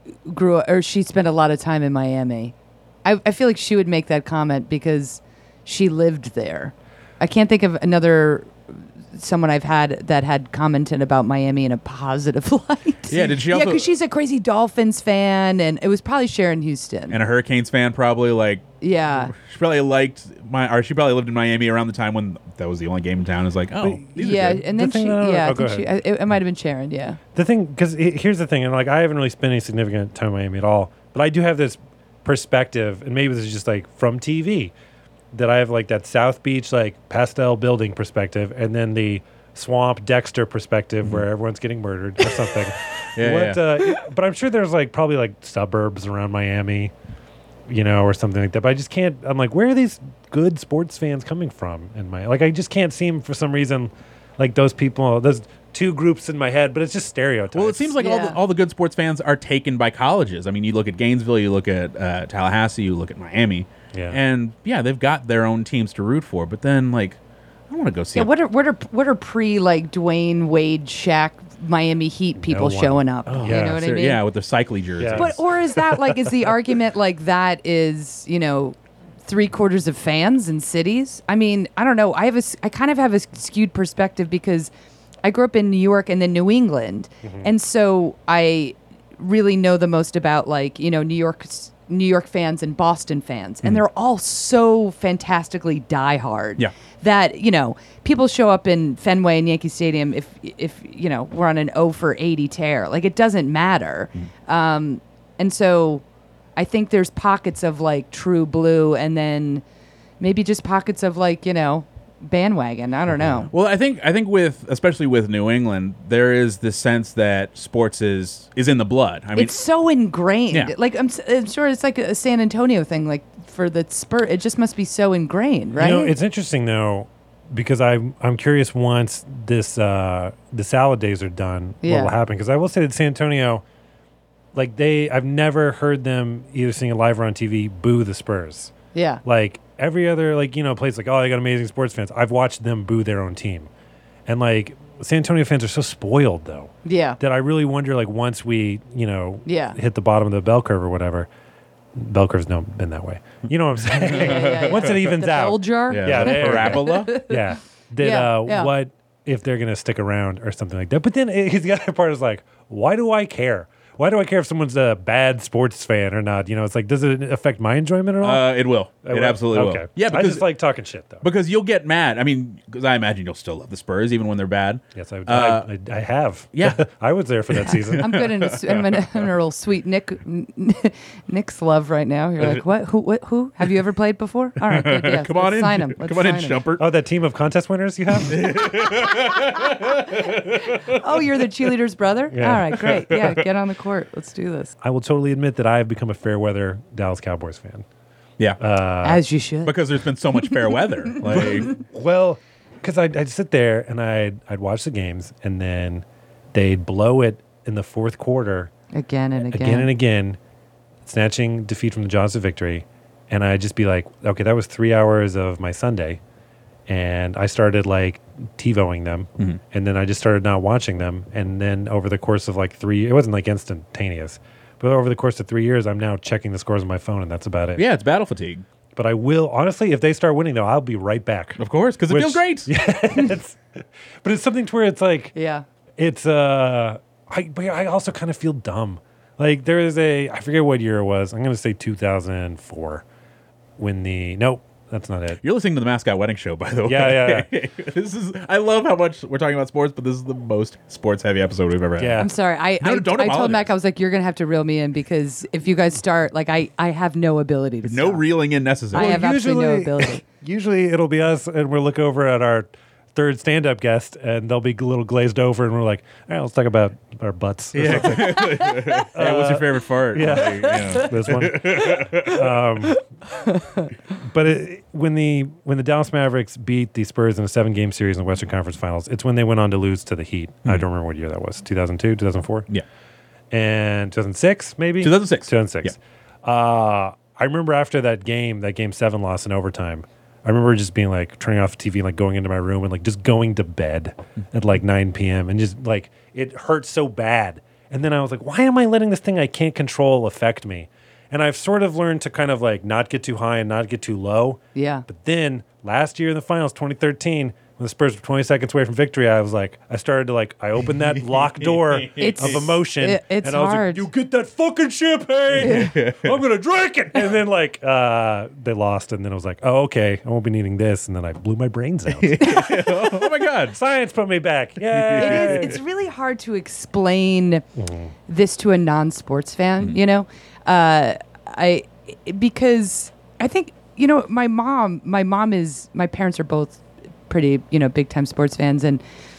grew or she spent a lot of time in Miami. I, I feel like she would make that comment because she lived there. I can't think of another someone I've had that had commented about Miami in a positive light. Yeah, did she Yeah, also- because she's a crazy Dolphins fan, and it was probably Sharon Houston. And a Hurricanes fan, probably like yeah. she probably liked my, or she probably lived in Miami around the time when that was the only game in town. It's like, oh, these Yeah, are good. and then The thing she, that I- yeah, oh, I go think she, ahead. it, it might have been Sharon, yeah. The thing, because here's the thing, and like I haven't really spent any significant time in Miami at all, but I do have this perspective, and maybe this is just like from T V, that I have like that South Beach like pastel building perspective, and then the swamp Dexter perspective where everyone's getting murdered or something. Yeah, what, yeah. Uh, but I'm sure there's like probably like suburbs around Miami, you know, or something like that. But I just can't. I'm like, where are these good sports fans coming from? In my like, I just can't seem for some reason like those people. There's two groups in my head, but it's just stereotypes. Well, it seems like all Yeah. the all the good sports fans are taken by colleges. I mean, you look at Gainesville, you look at uh, Tallahassee, you look at Miami, Yeah. and yeah, they've got their own teams to root for. But then, like, I want to go see. Yeah, a- what are what are what are pre like Dwayne Wade, Shaq, Miami Heat people one. showing up? Oh, you yeah, know what I ser- mean? yeah, with their cycling jerseys. Yeah. But or is that like is the argument like that is you know three quarters of fans in cities? I mean, I don't know. I have a s- I kind of have a skewed perspective because I grew up in New York and then New England, and so I really know the most about like you know New York New York fans and Boston fans, and they're all so fantastically diehard. Yeah. That you know people show up in Fenway and Yankee Stadium if if you know we're on an oh for eighty tear, like it doesn't matter, um, and so I think there's pockets of like true blue, and then maybe just pockets of like you know bandwagon. I don't know. Well, I think I think with especially with New England, there is this sense that sports is is in the blood. I mean, It's so ingrained. Yeah. Like I'm, s- I'm sure it's like a San Antonio thing. Like for the Spur, it just must be so ingrained, right? You know, it's interesting though, because I'm I'm curious once this uh, the salad days are done, Yeah. what will happen? Because I will say that San Antonio, like they, I've never heard them either sing it live or on T V boo the Spurs. yeah. Like every other like you know place, like oh they got amazing sports fans. I've watched them boo their own team, and like San Antonio fans are so spoiled though Yeah. that I really wonder like once we you know Yeah. hit the bottom of the bell curve or whatever. Bell curve's no been that way. You know what I'm saying? Yeah, yeah, yeah. Once it evens The out, bell jar. yeah, Yeah, the there you go. parabola. yeah. That Yeah, uh, yeah. what if they're gonna stick around or something like that? But then eh, the other part is like, why do I care? Why do I care if someone's a bad sports fan or not? You know, it's like, does it affect my enjoyment at all? Uh, it will. It, will? absolutely okay. will. Yeah, I because just like talking shit though. because you'll get mad. I mean, because I imagine you'll still love the Spurs even when they're bad. Yes, I, Uh, I, I, I have. yeah. I was there for that season. I'm good in a, s- I'm in a, in a real sweet Nick Nick's love right now. You're like, what? Who? What? Who? Have you ever played before? All right, good. Yeah, Come on let's in. Sign him. Let's Come on in, sign him. Shumpert. Oh, that team of contest winners you have? Oh, you're the cheerleader's brother. Yeah. All right, great. Yeah, get on the court. Let's do this. I will totally admit that I have become a fair weather Dallas Cowboys fan. Yeah, Uh, As you should. because there's been so much fair weather. Like, Well, because I'd, I'd sit there and I'd, I'd watch the games, and then they'd blow it in the fourth quarter Again and again. again and again, snatching defeat from the jaws of victory. And I'd just be like, okay, that was three hours of my Sunday. And I started like TiVoing them. Mhm. And then I just started not watching them. And then over the course of like three, it wasn't like instantaneous, but over the course of three years, I'm now checking the scores on my phone, and that's about it. yeah, it's battle fatigue, But I will, honestly, if they start winning, though, I'll be right back. of course, because it Which- feels great. Yeah, it's, but it's something to where it's like, Yeah. it's uh I but I also kind of feel dumb. Like there is a I forget what year it was. I'm gonna say two thousand four when the nope, that's not it. You're listening to the Mascot Wedding Show, by the way. Yeah, yeah, This is. I love how much we're talking about sports, but this is the most sports-heavy episode we've ever had. Yeah. I'm sorry. I No, I, don't I told apologize. Mac I was like, you're gonna have to reel me in because if you guys start, like, I I have no ability to No stop. reeling in necessary. I have absolutely no ability. Usually it'll be us, and we'll look over at our third stand-up guest, and they'll be a little glazed over, and we're like, all right, let's talk about our butts. or Yeah. something. Yeah, what's your favorite fart? yeah. Like, you know. This one. Um, but it, when the when the Dallas Mavericks beat the Spurs in a seven-game series in the Western Conference Finals, it's when they went on to lose to the Heat. I don't remember what year that was. two thousand two, two thousand four? Yeah. And two thousand six, maybe? two thousand six. two thousand six. Uh, I remember after that game, that game seven loss in overtime, I remember just being like turning off the T V and like going into my room and like just going to bed at like nine p.m. and just like it hurt so bad. And then I was like, why am I letting this thing I can't control affect me? And I've sort of learned to kind of like not get too high and not get too low. Yeah. But then last year in the finals, twenty thirteen, when the Spurs were twenty seconds away from victory, I was like, I started to like, I opened that locked door It's- of emotion. it- it's and I was hard. like, you get that fucking champagne. I'm going to drink it. And then like, uh, they lost. And then I was like, oh, okay, I won't be needing this. And then I blew my brains out. Oh my God. Science put me back. Yay. It is. It's really hard to explain this to a non-sports fan. You know, uh, I because I think you know my mom. My mom is. My parents are both pretty you know big time sports fans, and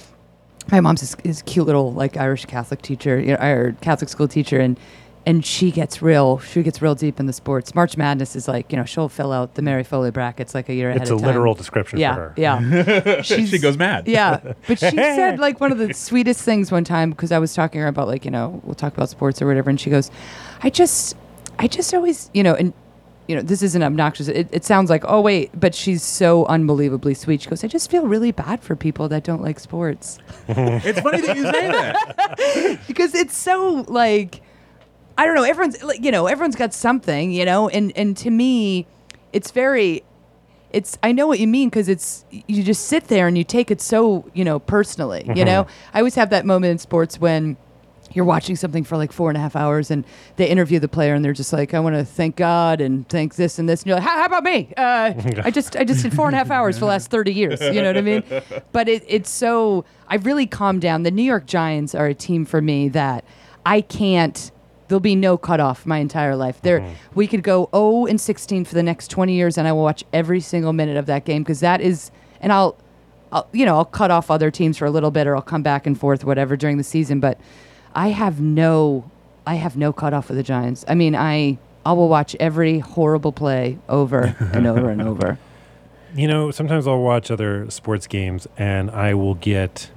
my mom's this, this cute little like Irish Catholic teacher, you know, or Catholic school teacher, and. And she gets real, she gets real deep in the sports. March Madness is like, you know, she'll fill out the Mary Foley brackets like a year ahead It's of a time. literal description yeah, for her. Yeah, She's- She goes mad. Yeah, but she said like one of the sweetest things one time because I was talking to her about like you know we'll talk about sports or whatever, and she goes, "I just, I just always you know and you know this isn't obnoxious. It, it sounds like oh wait, but she's so unbelievably sweet. She goes, I just feel really bad for people that don't like sports It's funny that you say that. because it's so like I don't know. Everyone's like you know everyone's got something you know, and and to me, it's very. It's I know what you mean because it's you just sit there and you take it so you know personally you know I always have that moment in sports when you're watching something for like four and a half hours and they interview the player and they're just like I want to thank God and thank this and this and you're like how, how about me uh, I just I just did four and a half hours for the last thirty years you know what I mean but it, it's so I've really calmed down. The New York Giants are a team for me that I can't there'll be no cutoff my entire life. There, mm-hmm. We could go oh and sixteen for the next twenty years, and I will watch every single minute of that game because that is. And I'll, I'll, you know, I'll cut off other teams for a little bit, or I'll come back and forth, whatever, during the season. But I have no, I have no cutoff with the Giants. I mean, I, I will watch every horrible play over and over and over. You know, sometimes I'll watch other sports games, and I will get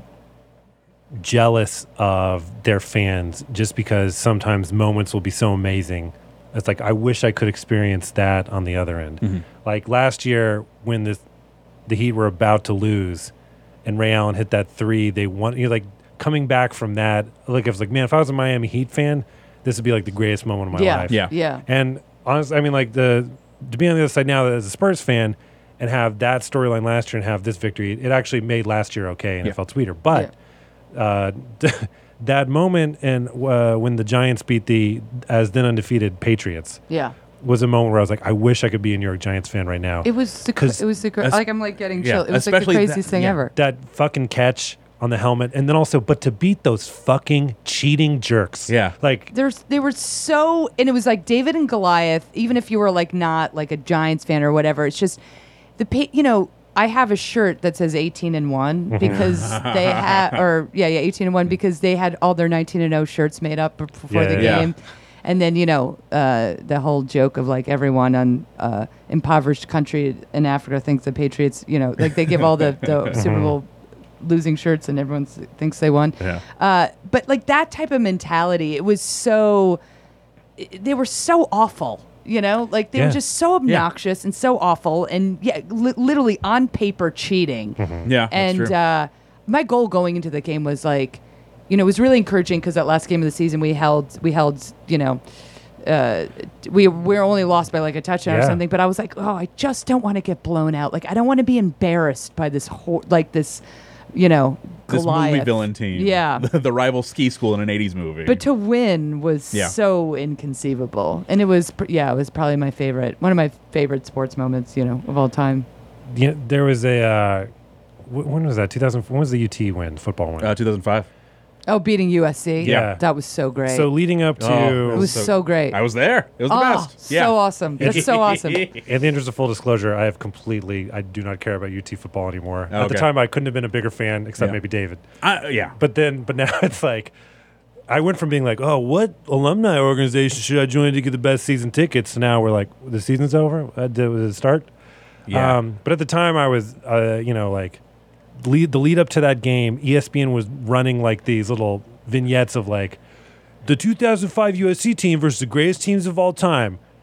jealous of their fans just because sometimes moments will be so amazing. It's like I wish I could experience that on the other end. Mm-hmm. Like last year when the the Heat were about to lose and Ray Allen hit that three, they won. You know, like coming back from that, like I was like, man, if I was a Miami Heat fan, this would be like the greatest moment of my yeah, life. Yeah, yeah. And honestly, I mean, like the to be on the other side now as a Spurs fan and have that storyline last year and have this victory, it actually made last year okay and yeah. it felt sweeter. But yeah. Uh, that moment and uh, when the Giants beat the as then undefeated Patriots, yeah, was a moment where I was like, I wish I could be a New York Giants fan right now. It was the, it was the es- like I'm like getting yeah, chill. It was like the craziest that, thing yeah. ever. That fucking catch on the helmet, and then also, but to beat those fucking cheating jerks, yeah, like there's they were so, and it was like David and Goliath. Even if you were like not like a Giants fan or whatever, it's just the pa- you know. I have a shirt that says eighteen and one because they had, or yeah, yeah, eighteen and one because they had all their nineteen and oh shirts made up before Yeah, the yeah. game. And then, you know, uh, the whole joke of like everyone on uh, impoverished country in Africa thinks the Patriots, you know, like they give all the, the Super Bowl losing shirts and everyone s- thinks they won. Yeah. Uh, but like that type of mentality, it was so, it, they were so awful. You know, like they Yeah. were just so obnoxious yeah. and so awful, and yeah, li- literally on paper cheating. Mm-hmm. Yeah, and that's true. Uh, my goal going into the game was like, you know, it was really encouraging because that last game of the season we held, we held, you know, uh, we we were only lost by like a touchdown Yeah. or something. But I was like, oh, I just don't want to get blown out. Like I don't want to be embarrassed by this whole, like this, you know. This Goliath. movie villain team. Yeah. The, the rival ski school in an eighties movie. But to win was Yeah. so inconceivable. And it was, pr- yeah, it was probably my favorite, one of my favorite sports moments, you know, of all time. Yeah, there was a uh, wh- when was that? two thousand. When was the U T win? Football win? uh, two thousand five. Oh, beating U S C? Yeah. That was so great. So leading up to Oh, it was so, great. I was there. It was the oh, best. so Yeah. awesome. That's so awesome. in the interest of full disclosure, I have completely, I do not care about U T football anymore. At the Okay. time, I couldn't have been a bigger fan, except Yeah. maybe David. Uh, yeah. But then, but now it's like, I went from being like, oh, what alumni organization should I join to get the best season tickets? To now we're like, the season's over? Uh, did it start? Yeah. Um, but at the time, I was, uh, you know, like, lead the lead up to that game, E S P N was running like these little vignettes of like, the two thousand five U S C team versus the greatest teams of all time.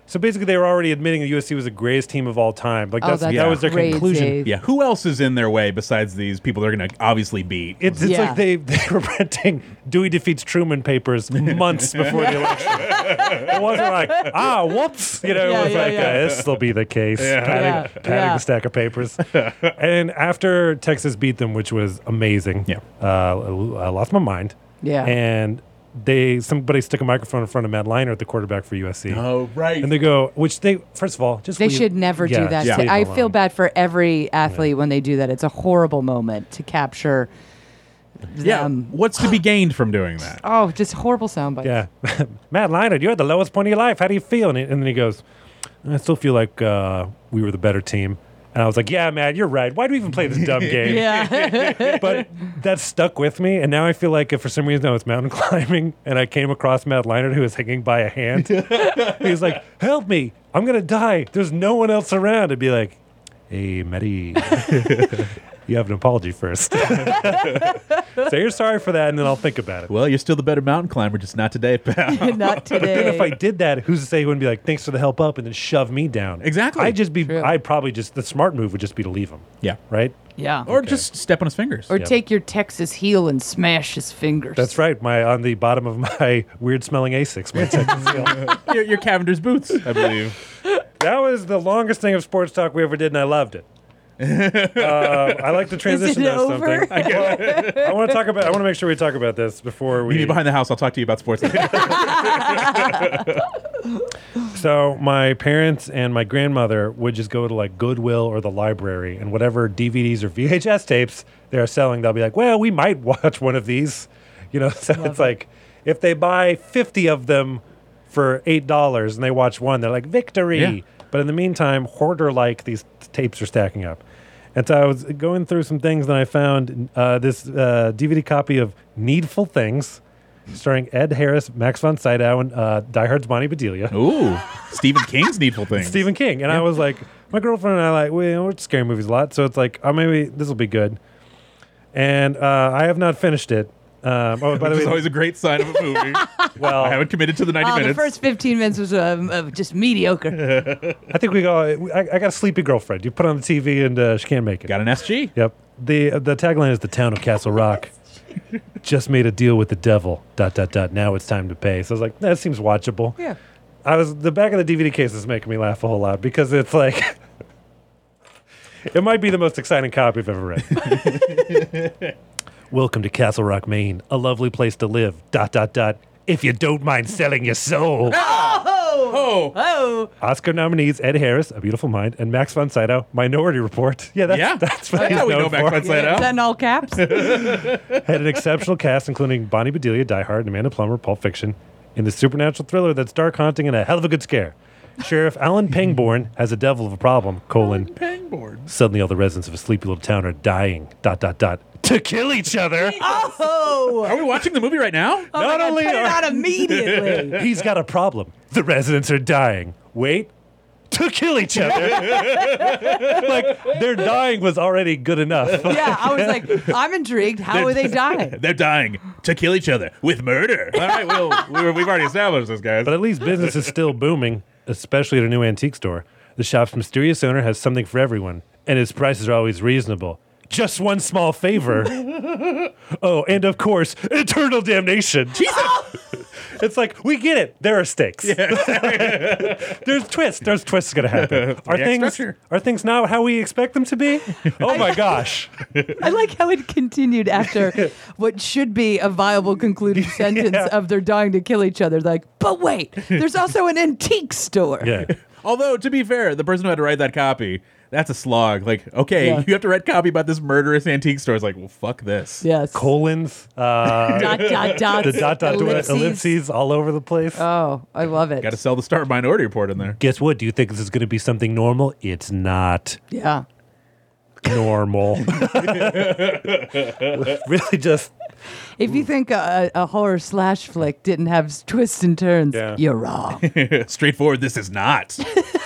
So basically, they were already admitting the U S C was the greatest team of all time. Like Oh, that's, that's that was their crazy. conclusion. Yeah, who else is in their way besides these people they're going to obviously beat? It's, it's Yeah. like they, they were printing Dewey defeats Truman papers months before the election. It wasn't like, ah, whoops. You know, Yeah, it was yeah, like, yeah. uh, this will be the case. Patting, Yeah, patting yeah. the stack of papers. And after Texas beat them, which was amazing, Yeah. uh, I lost my mind. Yeah. And they somebody stuck a microphone in front of Matt Leinart, the quarterback for U S C. Oh, right. And they go, which they, first of all, just They leave- should never yeah, do that. just to- leave I it feel alone. bad for every athlete when they do that. It's a horrible moment to capture yeah. them. What's to be gained from doing that? Oh, just horrible sound bites. Yeah. Matt Leinart, you're at the lowest point of your life. How do you feel? And, he- and then he goes, I still feel like uh, we were the better team. And I was like, yeah, Matt, you're right. Why do we even play this dumb game? Yeah. But that stuck with me. And now I feel like if for some reason I was mountain climbing and I came across Matt Leinart who was hanging by a hand, he's like, help me. I'm going to die. There's no one else around. I'd be like, hey, Matty, you have an apology first. Say you're sorry for that, and then I'll think about it. Well, you're still the better mountain climber, just not today, pal. Not Then if I today. did that, who's to say he wouldn't be like, thanks for the help up, and then shove me down? Exactly. I'd just be, True. I'd probably just, the smart move would just be to leave him, yeah. right? Yeah. Or just step on his fingers. Or Yep. take your Texas heel and smash his fingers. That's right. My on the bottom of my weird smelling Asics, my Texas heel. your, your Cavender's boots, I believe. That was the longest thing of sports talk we ever did, and I loved it. uh, I like to transition it to over? something. Well, I want to talk about. I want to make sure we talk about this before we. Meet me behind the house. I'll talk to you about sports. So my parents and my grandmother would just go to like Goodwill or the library, and whatever D V Ds or V H S tapes they're selling, they'll be like, "Well, we might watch one of these," you know. So it's like if they buy fifty of them for eight dollars and they watch one, they're like, "Victory!" Yeah. But in the meantime, hoarder-like, these t- tapes are stacking up. And so I was going through some things, and I found uh, this uh, D V D copy of Needful Things, starring Ed Harris, Max von Sydow, and uh, Die Hard's Bonnie Bedelia. Ooh, Stephen King's Needful Things. Stephen King. And I was like, my girlfriend and I like, we, we're scary movies a lot. So it's like, oh, maybe this will be good. And uh, I have not finished it. Um, oh, by the Which is way, always a great sign of a movie. well, I haven't committed to the ninety Oh, the minutes. first fifteen minutes was um, uh, just mediocre. I think we go, I, I got a sleepy girlfriend. You put on the T V and uh, she can't make it. Got an S G. Yep. The the tagline is the town of Castle Rock just made a deal with the devil. Dot dot dot. Now it's time to pay. So I was like, that seems watchable. Yeah. I was the back of the D V D case is making me laugh a whole lot because it's like it might be the most exciting copy I've ever read. Welcome to Castle Rock, Maine, a lovely place to live. Dot dot dot. If you don't mind selling your soul. Oh, Oh. Oscar nominees Ed Harris, A Beautiful Mind, and Max von Sydow, Minority Report. Yeah, that's, yeah. that's what That's he's how we known know Max for. von Sydow. Is that in all caps? Had an exceptional cast, including Bonnie Bedelia, Die Hard, and Amanda Plummer, Pulp Fiction, in the supernatural thriller that's dark, haunting, and a hell of a good scare. Sheriff Alan Pangborn has a devil of a problem, colon. Pangborn. Suddenly all the residents of a sleepy little town are dying, dot, dot, dot, to kill each other. Oh. Are we watching the movie right now? Oh my Not God, only put it are- out immediately. He's got a problem. The residents are dying. Wait. To kill each other. Like, their dying was already good enough. Yeah, I was like, I'm intrigued. How are they dying? They're dying to kill each other with murder. All right, well, we were, we've already established this, guys. But at least business is still booming, especially at a new antique store. The shop's mysterious owner has something for everyone, and his prices are always reasonable. Just one small favor. Oh, and of course, eternal damnation. Jesus! It's like, we get it. There are stakes. There's twists. There's twists going to happen. Are The things structure. are things not how we expect them to be? Oh my gosh. I like how it continued after what should be a viable concluding sentence Yeah. of they're dying to kill each other. Like, but wait, there's also an antique store. Yeah. Although, to be fair, the person who had to write that copy, that's a slog. Like, okay, Yeah. you have to write copy about this murderous antique store. It's like, well, fuck this. Yes. Colons, uh, Dot, dot, dot. the dot, dot, dot, ellipses. ellipses all over the place. Oh, I love it. Got to sell the Star Minority Report in there. Guess what? Do you think this is going to be something normal? It's not Yeah. normal. Really just If you think a, a horror slash flick didn't have s- twists and turns, Yeah. you're wrong. Straightforward, this is not.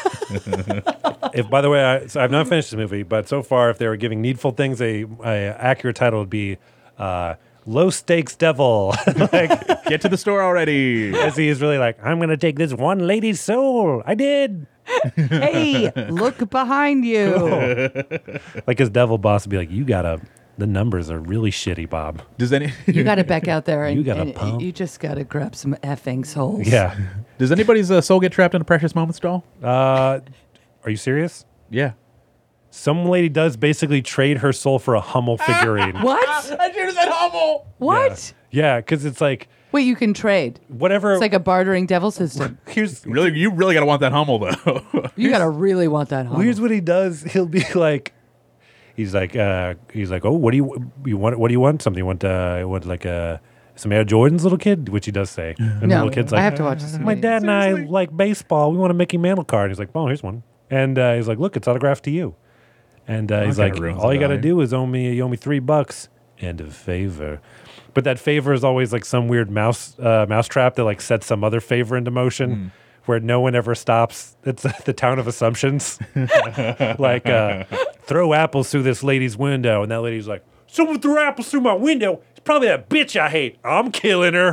if by the way I, so I've not finished this movie, but so far if they were giving Needful Things a, a accurate title would be uh, low stakes devil. Like, Get to the store already. as he is really like, I'm going to take this one lady's soul. I did. Hey, look behind you. Like his devil boss would be like, you got to, the numbers are really shitty, Bob. Does any You got to back out there and You gotta and pump. you just got to grab some effing souls. Yeah. does anybody's uh, soul get trapped in a Precious Moments doll? Uh, are you serious? Yeah. Some lady does basically trade her soul for a Hummel figurine. What? I should have said Hummel. What? Yeah, because it's like, Wait, you can trade. whatever. It's like a bartering devil system. here's Really, you really gotta want that Hummel though. You got to really want that home. Here's what he does. He'll be like, he's like, uh, he's like, oh, what do you you want? What do you want? Something you want? Uh, you want like uh, some Air Jordans, little kid, which he does say. And the No, little kid's like, I have to watch this. my movie. dad and I like baseball. We want a Mickey Mantle card. He's like, oh, here's one. And uh, he's like, look, it's autographed to you. And uh, he's kinda like, ruins all the you got to value. do is owe me, you owe me three bucks and a favor. But that favor is always like some weird mouse uh, mousetrap that like sets some other favor into motion, where no one ever stops. It's the town of assumptions. Like, uh, throw apples through this lady's window, and that lady's like, someone threw apples through my window. It's probably that bitch I hate. I'm killing her.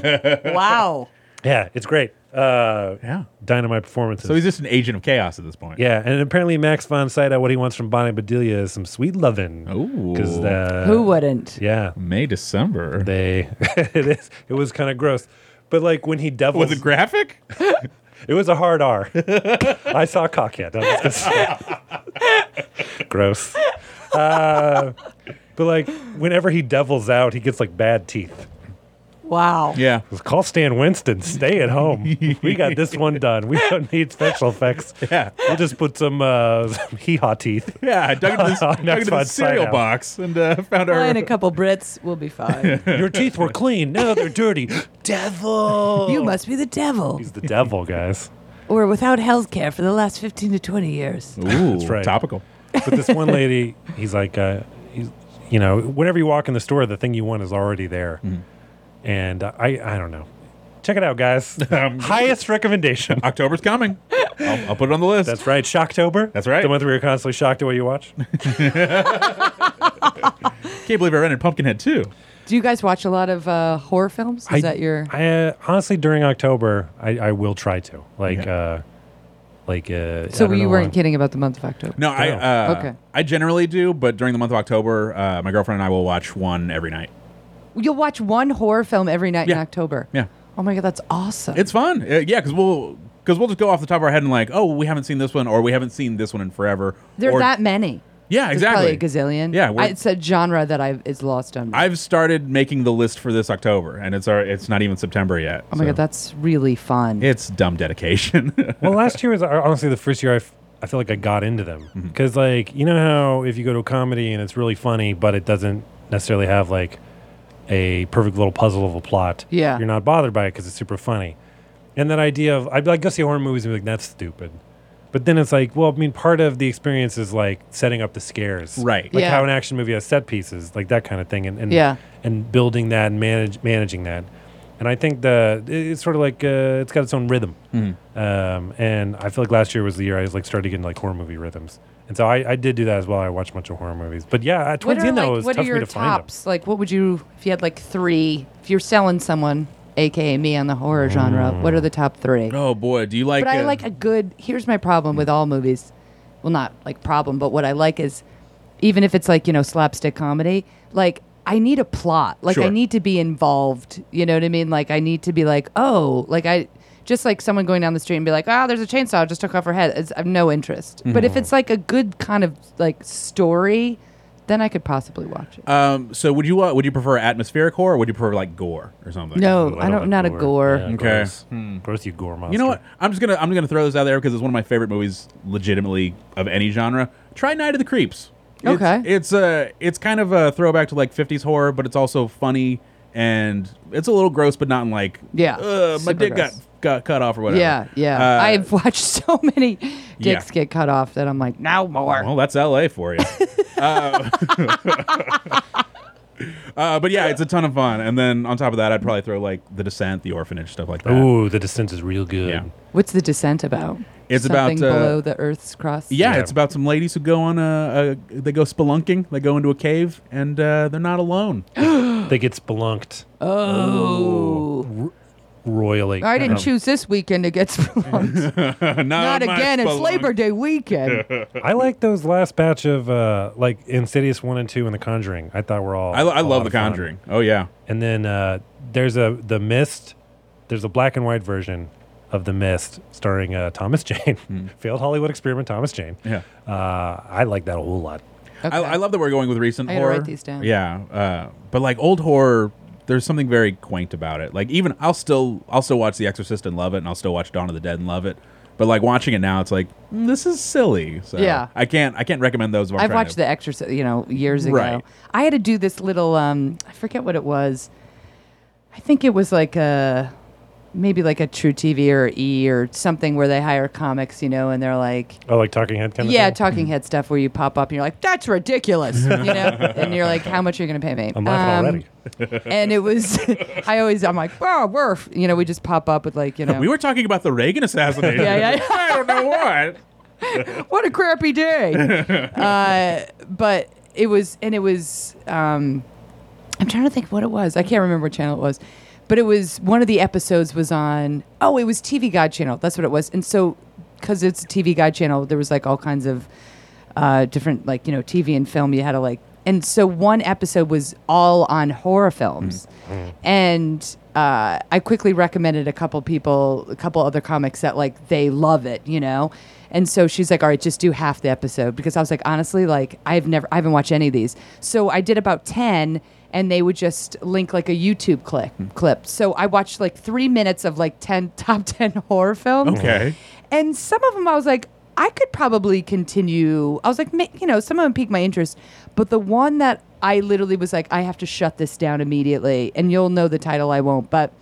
Wow. Yeah, it's great. Uh, Yeah. Dynamite performances. So he's just an agent of chaos at this point. Yeah, and apparently Max von Sydow, what he wants from Bonnie Bedelia is some sweet lovin'. Ooh. Because uh, Who wouldn't? yeah, May, December. they it is. It was kind of gross, but like when he devils, Was it graphic? it was a hard R. I saw cockhead. I'm just gonna say. Gross. Uh, but like whenever he devils out, he gets like bad teeth. Wow. Yeah. Call Stan Winston. Stay at home. We got this one done. We don't need special effects. Yeah. We'll just put some, uh, some hee-haw teeth. Yeah, I dug into this, Oh, dug next into the one, cereal Sydow. box and uh, found Well, our. and a couple Brits, we'll be fine. Your teeth were clean. Now they're dirty. Devil. You must be the devil. He's the devil, guys. Or without health care for the last fifteen to twenty years. Ooh, That's right. topical. But this one lady, he's like, uh, he's, you know, whenever you walk in the store, the thing you want is already there. And uh, I, I don't know. Check it out, guys. Um, Highest recommendation. October's coming. I'll, I'll put it on the list. That's right. Shocktober. That's right. The month where you're constantly shocked at what you watch. Can't believe I rented Pumpkinhead too. Do you guys watch a lot of uh, horror films? Is I, that your... I, uh, honestly, during October, I, I will try to. Like, Yeah. uh, like. Uh, I So don't you know weren't why. kidding about the month of October? No, I. Uh, Okay. I generally do, but during the month of October, uh, my girlfriend and I will watch one every night. You'll watch one horror film every night in Yeah. October? Yeah, Oh my God, that's awesome. it's fun. Uh, yeah, because we'll because we'll just go off the top of our head and like, oh, we haven't seen this one, or we haven't seen this one in forever. There are or, that many. Yeah, There's exactly. probably a gazillion. Yeah, we're- I, it's a genre that I've is lost on me. I've started making the list for this October, and it's our it's not even September yet. oh my so God, that's really fun. it's dumb dedication. Well, last year was uh, honestly the first year I, f- I feel like I got into them. Mm-hmm. Because, like, you know how if you go to a comedy and it's really funny, but it doesn't necessarily have, like, a perfect little puzzle of a plot, Yeah. you're not bothered by it because it's super funny. And that idea of, I'd like go see horror movies and be like, that's stupid. But then it's like, well, I mean, part of the experience is like setting up the scares, Right. Like Yeah. how an action movie has set pieces, like that kind of thing, and and, Yeah. and building that and manage managing that. And I think the it's sort of like uh, it's got its own rhythm. Mm-hmm. Um, and I feel like last year was the year I was like started getting like horror movie rhythms, and so I, I did do that as well. I watched a bunch of horror movies, but yeah, uh, what towards are, the end though, like, it was what tough are for me your to find them. tops? Like, what would you, if you had like three, if you're selling someone, A K A me on the horror genre, what are the top three? Oh boy, do you like? But I uh, like a good. Here's my problem with all movies. Well, not like problem, but what I like is, even if it's like you know slapstick comedy, like I need a plot. Like I Sure. need to be involved. You know what I mean? Like I need to be like, oh, like I just like someone going down the street and be like, oh, there's a chainsaw, just took off her head. It's, I have no interest. But if it's like a good kind of like story, then I could possibly watch it. Um, so would you uh, would you prefer atmospheric horror, or would you prefer like gore or something? no, Ooh, I don't. like Not a gore. Yeah, Okay. gross. Hmm. Gross, you gore monster. You know what? I'm just gonna I'm gonna throw this out there because it's one of my favorite movies, legitimately of any genre. Try Night of the Creeps. It's, Okay. It's a it's kind of a throwback to like fifties horror, but it's also funny and it's a little gross, but not in like Yeah, uh, my super dick got, gross. got cut off or whatever. Yeah, yeah. Uh, I've watched so many dicks yeah. get cut off that I'm like, no more. Well, that's L A for you. uh, uh, but yeah, it's a ton of fun. And then on top of that, I'd probably throw like The Descent, The Orphanage, stuff like that. Ooh, The Descent is real good. Yeah. What's The Descent about? It's Something about, uh, below the Earth's crust. Yeah, Yeah. it's about some ladies who go on a, a they go spelunking. They go into a cave and uh, they're not alone. They get spelunked Oh. royally. I didn't Um, choose this weekend to get spelunked. Not, Not my again. It's spelunk. Labor Day weekend. I like those last batch of uh, like Insidious one and two and The Conjuring. I thought were all. I, I a lot love The of fun. Conjuring. Oh yeah. And then uh, there's a The Mist. There's a black and white version of The Mist starring uh, Thomas Jane, failed Hollywood experiment Thomas Jane. Yeah. Uh, I like that a whole lot. Okay. I, I love that we're going with recent I gotta horror. write these down. Yeah, uh, but like old horror, there's something very quaint about it. Like even I'll still I'll still watch The Exorcist and love it, and I'll still watch Dawn of the Dead and love it. But like watching it now, it's like mm, this is silly. So Yeah. I can't I can't recommend those. if I'm I've trying watched to- The Exorcist, you know, years ago. Right. I had to do this little, um, I forget what it was. I think it was like a, maybe like a True T V or E or something where they hire comics, you know, and they're like, Oh, like Talking Head kind of yeah, thing? talking head stuff where you pop up and you're like, that's ridiculous, you know? And you're like, how much are you going to pay me? I'm laughing Um, already. And it was, I always, I'm like, oh, we're, you know, we just pop up with like, you know, We were talking about the Reagan assassination. Yeah, yeah, yeah. I don't know what. what a crappy day. uh, but it was, and it was, um, I'm trying to think what it was. I can't remember what channel it was, but it was one of the episodes was on, oh, it was T V Guide channel. That's what it was. And so, because it's a T V Guide channel, there was like all kinds of uh, different, like, you know, T V and film. You had to like, and so one episode was all on horror films. And uh, I quickly recommended a couple people, a couple other comics that like they love it, you know? And so she's like, all right, just do half the episode. Because I was like, honestly, like I've never, I haven't watched any of these. So I did about ten and they would just link like a YouTube clip. clip. So I watched like three minutes of like ten top ten horror films. Okay. And some of them I was like, I could probably continue. I was like, ma- you know, some of them piqued my interest. But the one that I literally was like, I have to shut this down immediately. And you'll know the title, I won't. But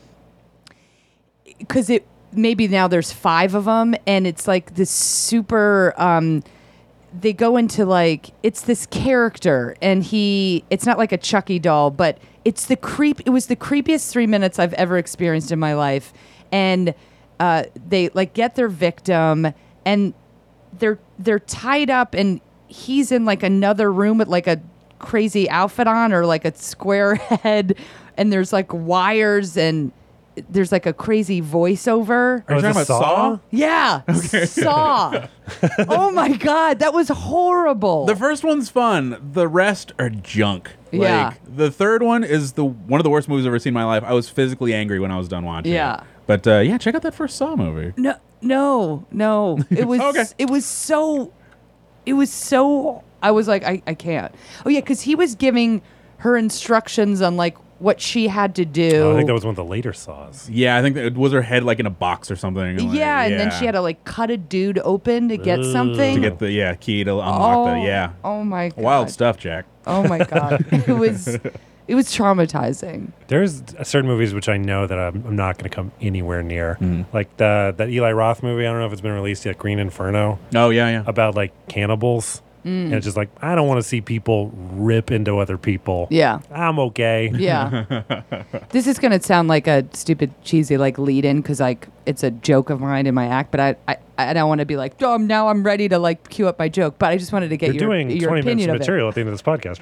because it, maybe now there's five of them. And it's like this super, um, they go into like, it's this character. And he, it's not like a Chucky doll, but it's the creep. It was the creepiest three minutes I've ever experienced in my life. And uh, they like get their victim and they're they're tied up and he's in like another room with like a crazy outfit on or like a square head and there's like wires and there's like a crazy voiceover. Are you Oh, is talking it about Saw? Saw? Yeah. Saw. Oh my God. That was horrible. The first one's fun. The rest are junk. Yeah. Like, the third one is the one of the worst movies I've ever seen in my life. I was physically angry when I was done watching Yeah. it. But uh, yeah, check out that first Saw movie. No, no, no. It was. Okay. It was so. It was so. I was like, I, I can't. Oh yeah, because he was giving her instructions on like what she had to do. Oh, I think that was one of the later Saws. Yeah, I think that was her head like in a box or something. Like, yeah, and then she had to like cut a dude open to get something. to get the yeah key to unlock oh, the yeah. Oh my God. Wild stuff, Jack. Oh my God. It was. It was traumatizing. There's certain movies which I know that I'm, I'm not going to come anywhere near. Mm. Like the that Eli Roth movie. I don't know if it's been released yet. Green Inferno. Oh yeah, yeah. About like cannibals. And it's just like, I don't want to see people rip into other people. Yeah. I'm okay. Yeah. This is going to sound like a stupid, cheesy, like lead in because like it's a joke of mine in my act, but I, I, I don't want to be like, oh, now I'm ready to like cue up my joke. But I just wanted to get You're your, doing your twenty minutes opinion of of it. material at the end of this podcast,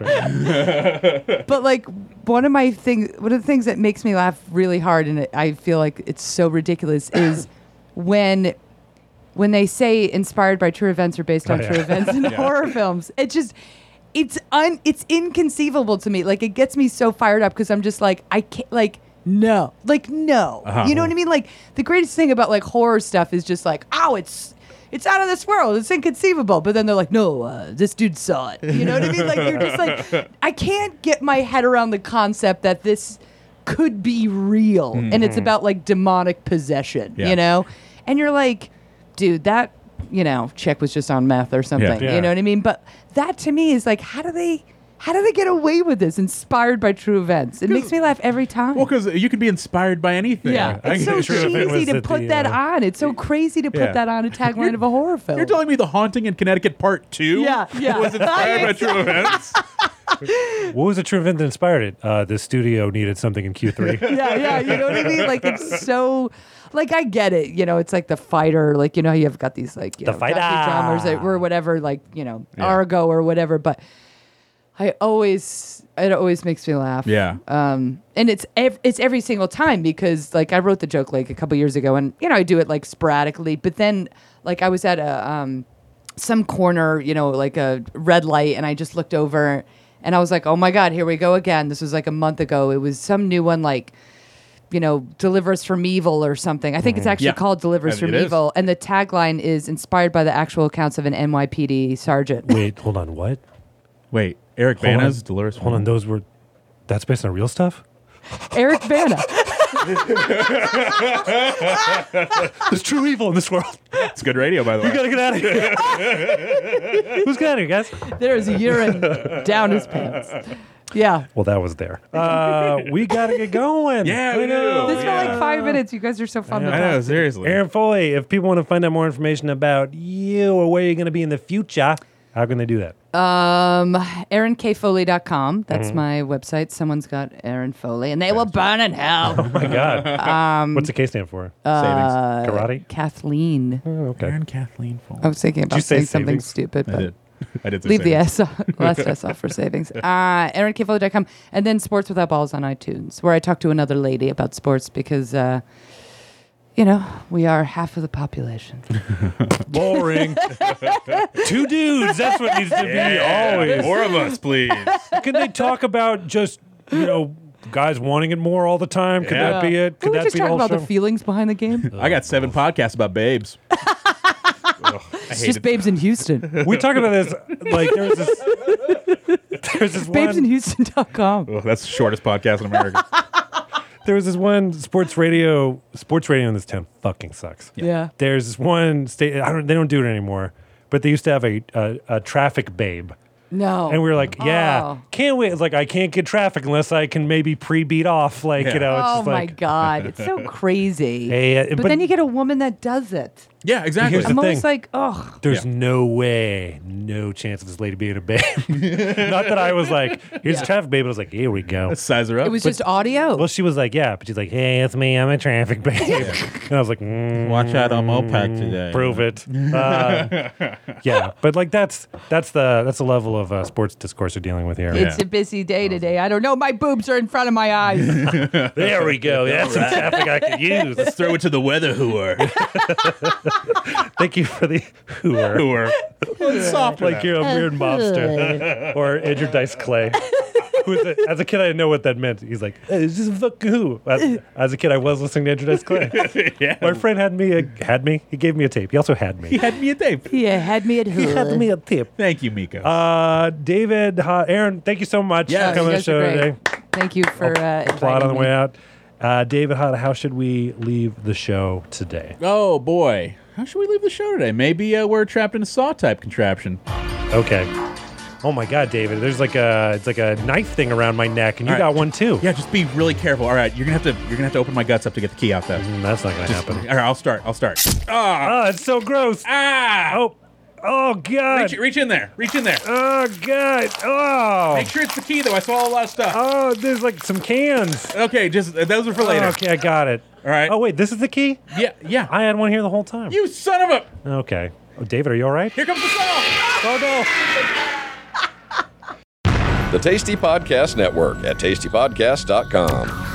right? But like one of my things, one of the things that makes me laugh really hard, and it, I feel like it's so ridiculous, is when when they say inspired by true events or based on Oh, yeah. true events in horror films. It just it's un it's inconceivable to me. Like it gets me so fired up because I'm just like I can't like no like no. Uh-huh. You know what I mean? Like the greatest thing about like horror stuff is just like oh it's. It's out of this world. It's inconceivable. But then they're like, no, uh, this dude saw it. You know what I mean? Like, you're just like, I can't get my head around the concept that this could be real. Mm-hmm. And it's about like demonic possession, Yeah. you know? And you're like, dude, that, you know, chick was just on meth or something. Yeah. You know what I mean? But that to me is like, how do they... How do they get away with this? Inspired by true events. It makes me laugh every time. Well, because you can be inspired by anything. Yeah, I it's so get- True Event was cheesy to at put the, that uh, on. It's so crazy to put Yeah. that on a tagline of a horror film. You're telling me The Haunting in Connecticut Part Two Yeah, yeah. was inspired by true events? What was the true event that inspired it? Uh, the studio needed something in Q three. yeah, yeah, you know what I mean? Like it's so, like I get it. You know, it's like The Fighter. Like you know, how you've got these like you The know, Fighter. dramas that, or whatever, like you know, Yeah. Argo or whatever. But I always, it always makes me laugh. Yeah. Um, and it's ev- it's every single time because like I wrote the joke like a couple years ago, and you know I do it like sporadically. But then like I was at a um, some corner, you know, like a red light, and I just looked over, and I was like, oh my god, here we go again. This was like a month ago. It was some new one like. You know, Deliver Us from Evil or something. I think it's actually Yeah. called Deliver Us I from think it is. Evil, and the tagline is inspired by the actual accounts of an N Y P D sergeant. Wait, hold on. What? Wait, Eric Hold on. Bana's Dolores. Hold on. Those were. That's based on real stuff. Eric Bana. There's true evil in this world. It's good radio, by the way. We gotta get out of here. Who's got here, guys? There's urine down his pants. Yeah. Well, that was there. Uh, we gotta get going. Yeah, we I know. do. This felt like five minutes. You guys are so fun to I talk know, to. seriously. Aaron Foley, if people want to find out more information about you or where you're going to be in the future, how can they do that? Um, aaron k foley dot com. That's my website. Someone's got Aaron Foley, and they will burn in hell. Oh my God. Um, What's the K stand for? uh, Karate? Kathleen. Oh, okay. Aaron Kathleen Foley. I was thinking you about say saying something savings? stupid, I but did. I did say leave the savings. S off, last S off for savings. Uh, aaron k foley dot com, and then Sports Without Balls on iTunes, where I talk to another lady about sports because, uh, you know, we are half of the population. Boring. Two dudes. That's what needs to be always. More of us, please. Can they talk about just, you know, guys wanting it more all the time? Could Yeah. that be it? Could Can we that just be talk the whole about show? the feelings behind the game? I got seven podcasts about babes. Ugh, I It's hate just it. babes in Houston. We talk about this, like, there's this, there's this babes in one, houston dot com. Ugh, that's the shortest podcast in America. there was this one sports radio, sports radio in this town fucking sucks. Yeah. There's this one state, I don't, they don't do it anymore, but they used to have a, a, a traffic babe. No. And we were like, yeah, Oh. can't wait. It's like, I can't get traffic unless I can maybe pre-beat off. Like, Yeah. you know, it's Oh just my like, God. It's so crazy. Hey, uh, but, but- then you get a woman that does it. Yeah, exactly. Here's the I'm thing. always like, oh. there's Yeah. no way, no chance of this lady being a babe. Not that I was like, here's a traffic babe. I was like, here we go. Let's size her up. It was just audio. Well, she was like, yeah, but she's like, hey, it's me. I'm a traffic babe. And I was like, mm, Watch out on Mopac today. prove it. Uh, yeah, but like that's that's the that's the level of uh, sports discourse we're dealing with here. It's a busy day today. I don't know. My boobs are in front of my eyes. There we go. That's some traffic I could use. Let's throw it to the weather whore. Thank you for the hooer. Whore. Soft Like you're a weird mobster. Or Andrew Dice Clay. Who's a, as a kid, I didn't know what that meant. He's like, hey, it's just fuck who. As, as a kid, I was listening to Andrew Dice Clay. Yeah. My friend had me, a, had me. He gave me a tape. He also had me. He had me a tape. Yeah, had me at He had me a tape. Thank you, Miko. Uh, David, uh, Aaron, thank you so much Yeah, for coming you on the guys are show great. today. Thank you for uh, Applaud on the inviting way me. out. Uh, David, how, how should we leave the show today? oh, boy. How should we leave the show today? Maybe uh, we're trapped in a saw-type contraption. Okay. Oh my God, David! There's like a it's like a knife thing around my neck, and you All got right. one too. Yeah, just be really careful. All right, you're gonna have to you're gonna have to open my guts up to get the key out, though. Mm, that's not gonna Just- happen. all right, I'll start. I'll start. Ah, Oh, it's so gross. ah! Oh, oh God! Reach, reach in there. Reach in there. Oh God! Oh, Make sure it's the key, though. I saw a lot of stuff. oh, there's like some cans. Okay, just uh, those are for later. Oh, okay, I got it. All right. Oh wait, this is the key. Yeah, yeah. I had one here the whole time. You son of a! Okay. Oh, David, are you all right? Here comes the saw. Oh no! The Tasty Podcast Network at tasty podcast dot com.